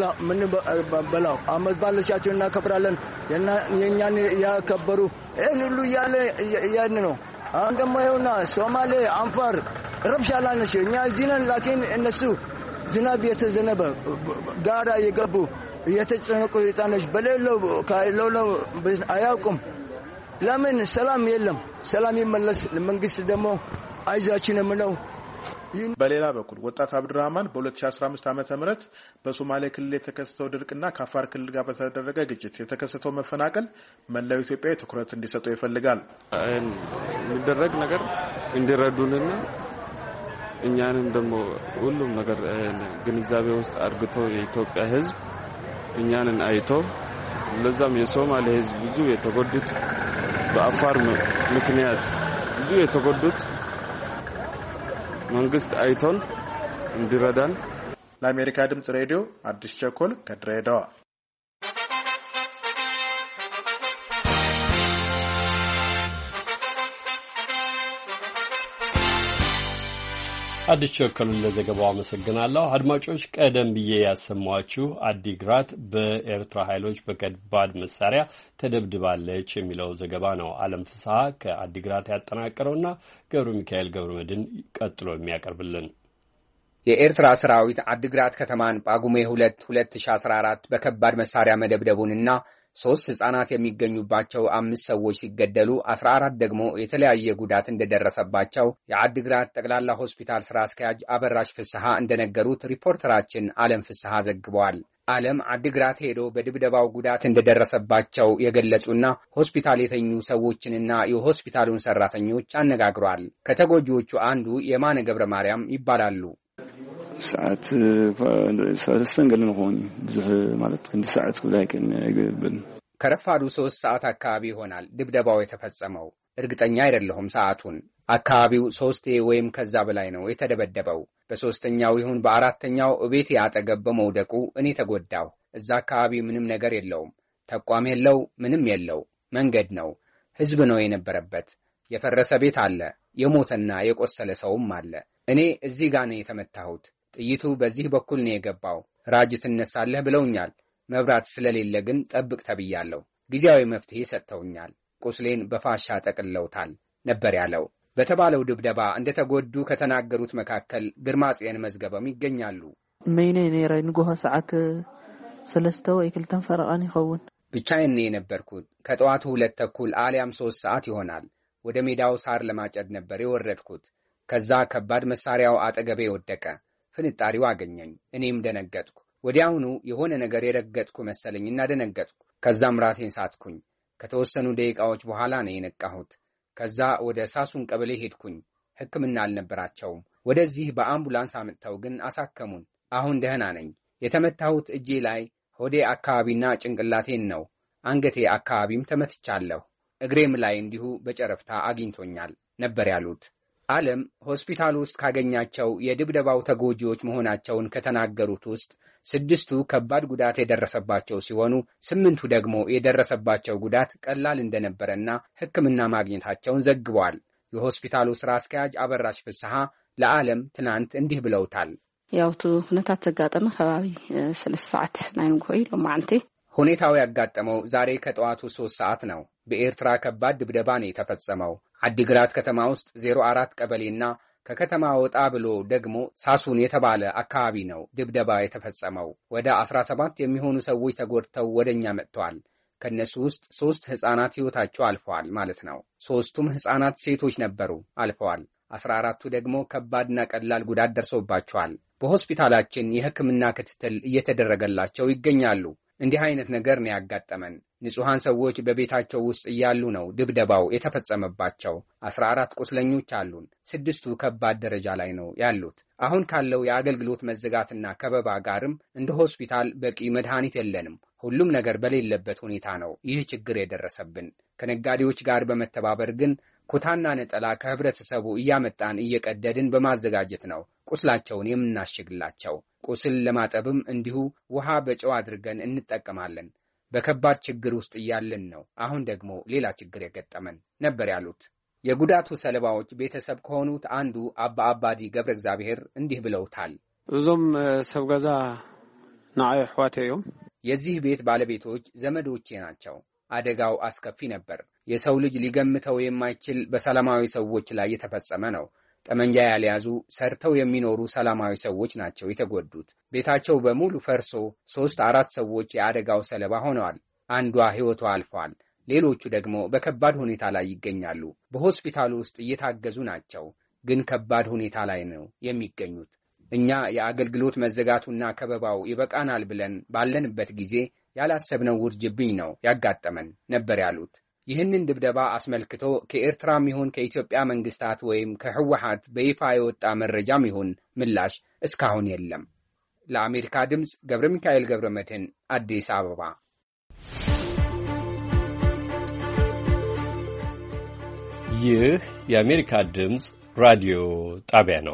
ምንበላው አመት ባለቻቸው እናከብራለን። የኛን ያከበሩ ይሄን ሁሉ ያን ነው። አሁን ደግሞ ይኸውና ሶማሌ፣ አንፋር ረብሻ ላይ ናቸው። እኛ እዚህ ነን፣ ላኪን እነሱ ዝናብ የተዘነበ ጋራ የገቡ የተጨነቁ ህፃኖች በሌለው ካይለው አያውቁም። ለምን ሰላም የለም? ሰላም ይመለስ። መንግስት ደግሞ አይዟችን ነው። በሌላ በኩል ወጣት አብዱራህማን በ2015 ዓመተ ምህረት በሶማሌ ክልል የተከሰተው ድርቅና ከአፋር ክልል ጋር በተደረገ ግጭት የተከሰተው መፈናቀል መላው ኢትዮጵያዊ ትኩረት እንዲሰጠው ይፈልጋል። የሚደረግ ነገር እንዲረዱንና እኛንም ደግሞ ሁሉም ነገር ግንዛቤ ውስጥ አድርጎ የኢትዮጵያ ህዝብ እኛንን አይቶ ለዛም የሶማሌ ህዝብ ብዙ የተጎዱት በአፋር ምክንያት ብዙ የተጎዱት መንግስት አይቶን እንዲረዳን። ለአሜሪካ ድምጽ ሬዲዮ አዲስ ቸኮል ከድሬዳዋ። አዲስ ቸኮልን ለዘገባው አመሰግናለሁ። አድማጮች፣ ቀደም ብዬ ያሰማችሁ አዲግራት በኤርትራ ኃይሎች በከባድ መሳሪያ ተደብድባለች የሚለው ዘገባ ነው። አለም ፍስሐ ከአዲግራት ያጠናቀረውና ገብረ ሚካኤል ገብረ መድን ቀጥሎ የሚያቀርብልን። የኤርትራ ሰራዊት አዲግራት ከተማን ጳጉሜ 2 2014 በከባድ መሳሪያ መደብደቡንና 3 ህጻናት የሚገኙባቸው 5 ሰዎች ሲገደሉ 14 ደግሞ የተለያየ ጉዳት እንደደረሰባቸው የአዲግራት ጠቅላላ ሆስፒታል ስራ አስኪያጅ አበራሽ ፍስሐ እንደነገሩት ሪፖርተራችን አለም ፍስሐ ዘግቧል። አለም አዲግራት ሄዶ በድብደባው ጉዳት እንደደረሰባቸው የገለጹና ሆስፒታል የተኙ ሰዎችንና የሆስፒታሉን ሰራተኞች አነጋግሯል። ከተጎጂዎቹ አንዱ የማነ ገብረ ማርያም ይባላሉ። ሰዓት ሰለስተንገልን ሆን ብዙ ማለት እንደ ሰዓት ላይ ከነግብን ከረፋዱ 3 ሰዓት አካባቢ ይሆናል ድብደባው የተፈጸመው። እርግጠኛ አይደለሁም ሰዓቱን። አካባቢው 3 ወይም ከዛ በላይ ነው የተደበደበው። በ3ኛው ይሁን በ4ኛው እቤት ያጠገብ በመውደቁ እኔ ተጎዳሁ። እዛ አካባቢ ምንም ነገር የለውም። ተቋም የለው፣ ምንም የለው። መንገድ ነው። ህዝብ ነው የነበረበት። የፈረሰ ቤት አለ። የሞተና የቆሰለ ሰውም አለ። እኔ እዚህ ጋር ነው የተመታሁት። ጥይቱ በዚህ በኩል ነው የገባው። ራጅ ትነሳለህ ብለውኛል። መብራት ስለሌለ ግን ጠብቅ ተብያለሁ። ጊዜያዊ መፍትሄ ሰጥተውኛል። ቁስሌን በፋሻ ጠቅልለውታል ነበር ያለው። በተባለው ድብደባ እንደተጎዱ ከተናገሩት መካከል ግርማጽየን መዝገበም ይገኛሉ። መይኔ ነራይ ንጎሆ ሰዓት 3 ወይ 2 ፈረቃን ይኸውን። ብቻዬን ነው የነበርኩት። ከጠዋቱ 2 ተኩል አሊያም 3 ሰዓት ይሆናል። ወደ ሜዳው ሳር ለማጨድ ነበር የወረድኩት። ከዛ ከባድ መሳሪያው አጠገቤ ወደቀ። ፍንጣሪው አገኘኝ። እኔም ደነገጥኩ። ወዲያውኑ የሆነ ነገር የረገጥኩ መሰለኝና ደነገጥኩ። ከዛም ራሴን ሳትኩኝ። ከተወሰኑ ደቂቃዎች በኋላ ነው የነቃሁት። ከዛ ወደ ሳሱን ቀበሌ ሄድኩኝ። ሕክምና አልነበራቸውም። ወደዚህ በአምቡላንስ አምጥተው ግን አሳከሙን። አሁን ደህና ነኝ። የተመታሁት እጄ ላይ፣ ሆዴ አካባቢና ጭንቅላቴን ነው። አንገቴ አካባቢም ተመትቻለሁ። እግሬም ላይ እንዲሁ በጨረፍታ አግኝቶኛል ነበር ያሉት። ዓለም ሆስፒታል ውስጥ ካገኛቸው የድብደባው ተጎጂዎች መሆናቸውን ከተናገሩት ውስጥ 6ቱ ከባድ ጉዳት የደረሰባቸው ሲሆኑ 8ቱ ደግሞ የደረሰባቸው ጉዳት ቀላል እንደነበረና ሕክምና ማግኘታቸውን ዘግበዋል። የሆስፒታሉ ስራ አስኪያጅ አበራሽ ፍስሐ ለዓለም ትናንት እንዲህ ብለውታል። ያውቱ ሁኔታት ተጋጠመ ከባቢ 3 ሰዓት ናይ ንጎይ ለማንቴ ሁኔታው ያጋጠመው ዛሬ ከጠዋቱ 3 ሰዓት ነው። በኤርትራ ከባድ ድብደባ ነው የተፈጸመው። አዲግራት ከተማ ውስጥ 04 ቀበሌና ከከተማ ወጣ ብሎ ደግሞ ሳሱን የተባለ አካባቢ ነው ድብደባ የተፈጸመው። ወደ 17 የሚሆኑ ሰዎች ተጎድተው ወደኛ መጥተዋል። ከነሱ ውስጥ 3 ህፃናት ህይወታቸው አልፈዋል ማለት ነው። 3ቱም ህፃናት ሴቶች ነበሩ፣ አልፈዋል። 14ቱ ደግሞ ከባድና ቀላል ጉዳት ደርሶባቸዋል። በሆስፒታላችን የሕክምና ክትትል እየተደረገላቸው ይገኛሉ። እንዲህ አይነት ነገር ነው ያጋጠመን። ንጹሃን ሰዎች በቤታቸው ውስጥ እያሉ ነው ድብደባው የተፈጸመባቸው። 14 ቁስለኞች አሉን። 6ቱ ከባድ ደረጃ ላይ ነው ያሉት። አሁን ካለው የአገልግሎት መዘጋትና ከበባ ጋርም እንደ ሆስፒታል በቂ መድኃኒት የለንም። ሁሉም ነገር በሌለበት ሁኔታ ነው ይህ ችግር የደረሰብን። ከነጋዴዎች ጋር በመተባበር ግን ኩታና ነጠላ ከህብረተሰቡ እያመጣን እየቀደድን በማዘጋጀት ነው ቁስላቸውን የምናሽግላቸው። ቁስል ለማጠብም እንዲሁ ውሃ በጨው አድርገን እንጠቀማለን። በከባድ ችግር ውስጥ እያለን ነው አሁን ደግሞ ሌላ ችግር የገጠመን ነበር ያሉት። የጉዳቱ ሰለባዎች ቤተሰብ ከሆኑት አንዱ አባ አባዲ ገብረ እግዚአብሔር እንዲህ ብለውታል። እዞም ሰብ ገዛ ናአይ ሐዋቴዮም የዚህ ቤት ባለቤቶች ዘመዶቼ ናቸው። አደጋው አስከፊ ነበር። የሰው ልጅ ሊገምተው የማይችል በሰላማዊ ሰዎች ላይ የተፈጸመ ነው። ጠመንጃ ያልያዙ ሰርተው የሚኖሩ ሰላማዊ ሰዎች ናቸው የተጎዱት። ቤታቸው በሙሉ ፈርሶ 3-4 ሰዎች የአደጋው ሰለባ ሆነዋል። አንዷ ሕይወቷ አልፏል። ሌሎቹ ደግሞ በከባድ ሁኔታ ላይ ይገኛሉ። በሆስፒታሉ ውስጥ እየታገዙ ናቸው፣ ግን ከባድ ሁኔታ ላይ ነው የሚገኙት። እኛ የአገልግሎት መዘጋቱና ከበባው ይበቃናል ብለን ባለንበት ጊዜ ያላሰብነው ውርጅብኝ ነው ያጋጠመን ነበር ያሉት። ይህንን ድብደባ አስመልክቶ ከኤርትራም ይሁን ከኢትዮጵያ መንግስታት ወይም ከህወሓት በይፋ የወጣ መረጃም ይሁን ምላሽ እስካሁን የለም። ለአሜሪካ ድምፅ ገብረ ሚካኤል ገብረ መድህን አዲስ አበባ። ይህ የአሜሪካ ድምፅ ራዲዮ ጣቢያ ነው።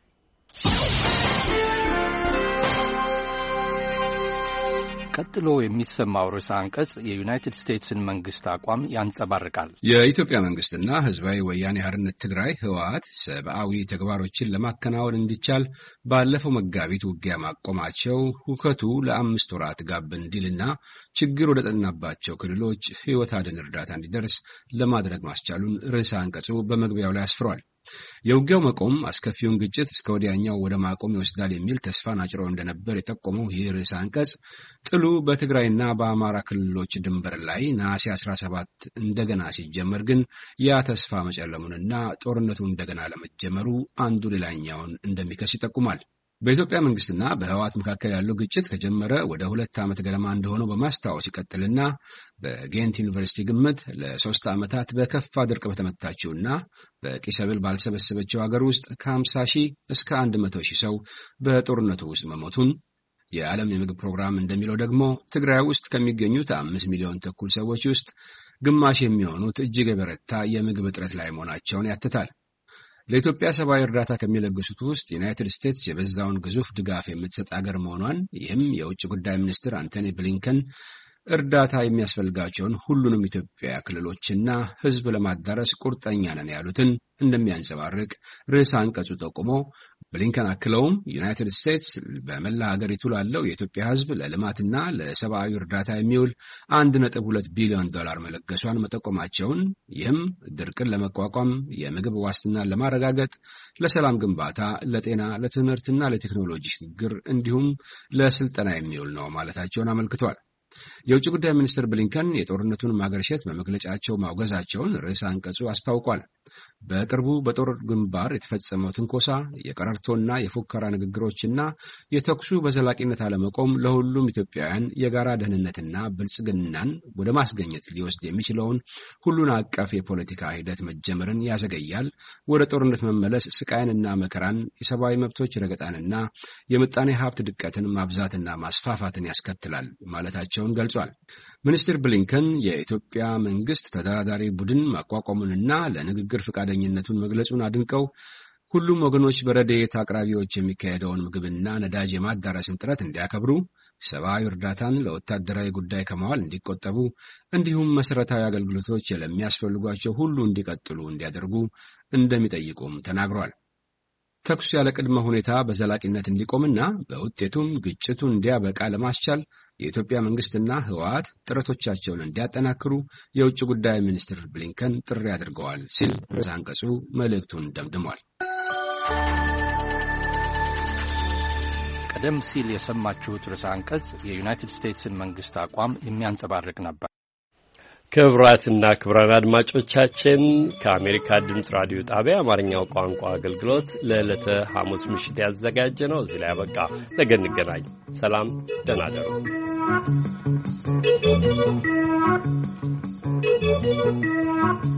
ቀጥሎ የሚሰማው ርዕሰ አንቀጽ የዩናይትድ ስቴትስን መንግስት አቋም ያንጸባርቃል። የኢትዮጵያ መንግስትና ህዝባዊ ወያኔ ሓርነት ትግራይ ህወሓት ሰብአዊ ተግባሮችን ለማከናወን እንዲቻል ባለፈው መጋቢት ውጊያ ማቆማቸው ሁከቱ ለ5 ወራት ጋብ እንዲልና ችግር ወደ ጠናባቸው ክልሎች ህይወት አድን እርዳታ እንዲደርስ ለማድረግ ማስቻሉን ርዕሰ አንቀጹ በመግቢያው ላይ አስፍሯል። የውጊያው መቆም አስከፊውን ግጭት እስከ ወዲያኛው ወደ ማቆም ይወስዳል የሚል ተስፋን አጭሮ እንደነበር የጠቆመው ይህ ርዕሰ አንቀጽ ጥሉ በትግራይና በአማራ ክልሎች ድንበር ላይ ነሐሴ 17 እንደገና ሲጀመር ግን ያ ተስፋ መጨለሙንና ጦርነቱ እንደገና ለመጀመሩ አንዱ ሌላኛውን እንደሚከስ ይጠቁማል። በኢትዮጵያ መንግስትና በህወሓት መካከል ያለው ግጭት ከጀመረ ወደ 2 ዓመት ገደማ እንደሆነው በማስታወስ ይቀጥልና በጌንት ዩኒቨርሲቲ ግምት ለ3 ዓመታት በከፋ ድርቅ በተመታችውና በቂ ሰብል ባልሰበሰበችው ሀገር ውስጥ ከ50 ሺህ እስከ 100 ሺህ ሰው በጦርነቱ ውስጥ መሞቱን፣ የዓለም የምግብ ፕሮግራም እንደሚለው ደግሞ ትግራይ ውስጥ ከሚገኙት 5 ሚሊዮን ተኩል ሰዎች ውስጥ ግማሽ የሚሆኑት እጅግ የበረታ የምግብ እጥረት ላይ መሆናቸውን ያትታል። ለኢትዮጵያ ሰብአዊ እርዳታ ከሚለግሱት ውስጥ ዩናይትድ ስቴትስ የበዛውን ግዙፍ ድጋፍ የምትሰጥ አገር መሆኗን፣ ይህም የውጭ ጉዳይ ሚኒስትር አንቶኒ ብሊንከን እርዳታ የሚያስፈልጋቸውን ሁሉንም ኢትዮጵያ ክልሎችና ህዝብ ለማዳረስ ቁርጠኛ ነን ያሉትን እንደሚያንጸባርቅ ርዕሰ አንቀጹ ጠቁሞ ብሊንከን አክለውም ዩናይትድ ስቴትስ በመላ ሀገሪቱ ላለው የኢትዮጵያ ህዝብ ለልማትና ለሰብአዊ እርዳታ የሚውል $1.2 ቢሊዮን መለገሷን መጠቆማቸውን፣ ይህም ድርቅን ለመቋቋም፣ የምግብ ዋስትናን ለማረጋገጥ፣ ለሰላም ግንባታ፣ ለጤና፣ ለትምህርትና ለቴክኖሎጂ ሽግግር እንዲሁም ለስልጠና የሚውል ነው ማለታቸውን አመልክቷል። የውጭ ጉዳይ ሚኒስትር ብሊንከን የጦርነቱን ማገርሸት በመግለጫቸው ማውገዛቸውን ርዕሰ አንቀጹ አስታውቋል። በቅርቡ በጦር ግንባር የተፈጸመው ትንኮሳ፣ የቀረርቶና የፉከራ ንግግሮችና የተኩሱ በዘላቂነት አለመቆም ለሁሉም ኢትዮጵያውያን የጋራ ደህንነትና ብልጽግናን ወደ ማስገኘት ሊወስድ የሚችለውን ሁሉን አቀፍ የፖለቲካ ሂደት መጀመርን ያዘገያል፣ ወደ ጦርነት መመለስ ስቃይንና መከራን፣ የሰብአዊ መብቶች ረገጣንና የምጣኔ ሀብት ድቀትን ማብዛትና ማስፋፋትን ያስከትላል ማለታቸውን ገልጿል። ሚኒስትር ብሊንከን የኢትዮጵያ መንግስት ተደራዳሪ ቡድን ማቋቋሙንና ለንግግር ፈቃደኝነቱን መግለጹን አድንቀው ሁሉም ወገኖች በረድኤት አቅራቢዎች የሚካሄደውን ምግብና ነዳጅ የማዳረስን ጥረት እንዲያከብሩ፣ ሰብአዊ እርዳታን ለወታደራዊ ጉዳይ ከማዋል እንዲቆጠቡ፣ እንዲሁም መሰረታዊ አገልግሎቶች ለሚያስፈልጓቸው ሁሉ እንዲቀጥሉ እንዲያደርጉ እንደሚጠይቁም ተናግሯል። ተኩስ ያለ ቅድመ ሁኔታ በዘላቂነት እንዲቆምና በውጤቱም ግጭቱ እንዲያበቃ ለማስቻል የኢትዮጵያ መንግስትና ህወሓት ጥረቶቻቸውን እንዲያጠናክሩ የውጭ ጉዳይ ሚኒስትር ብሊንከን ጥሪ አድርገዋል ሲል ርዕሰ አንቀጹ መልእክቱን ደምድሟል። ቀደም ሲል የሰማችሁት ርዕሰ አንቀጽ የዩናይትድ ስቴትስን መንግስት አቋም የሚያንጸባርቅ ነበር። ክቡራትና ክቡራን አድማጮቻችን ከአሜሪካ ድምፅ ራዲዮ ጣቢያ አማርኛው ቋንቋ አገልግሎት ለዕለተ ሐሙስ ምሽት ያዘጋጀ ነው እዚህ ላይ ያበቃ። ነገ እንገናኝ። ሰላም፣ ደህና እደሩ።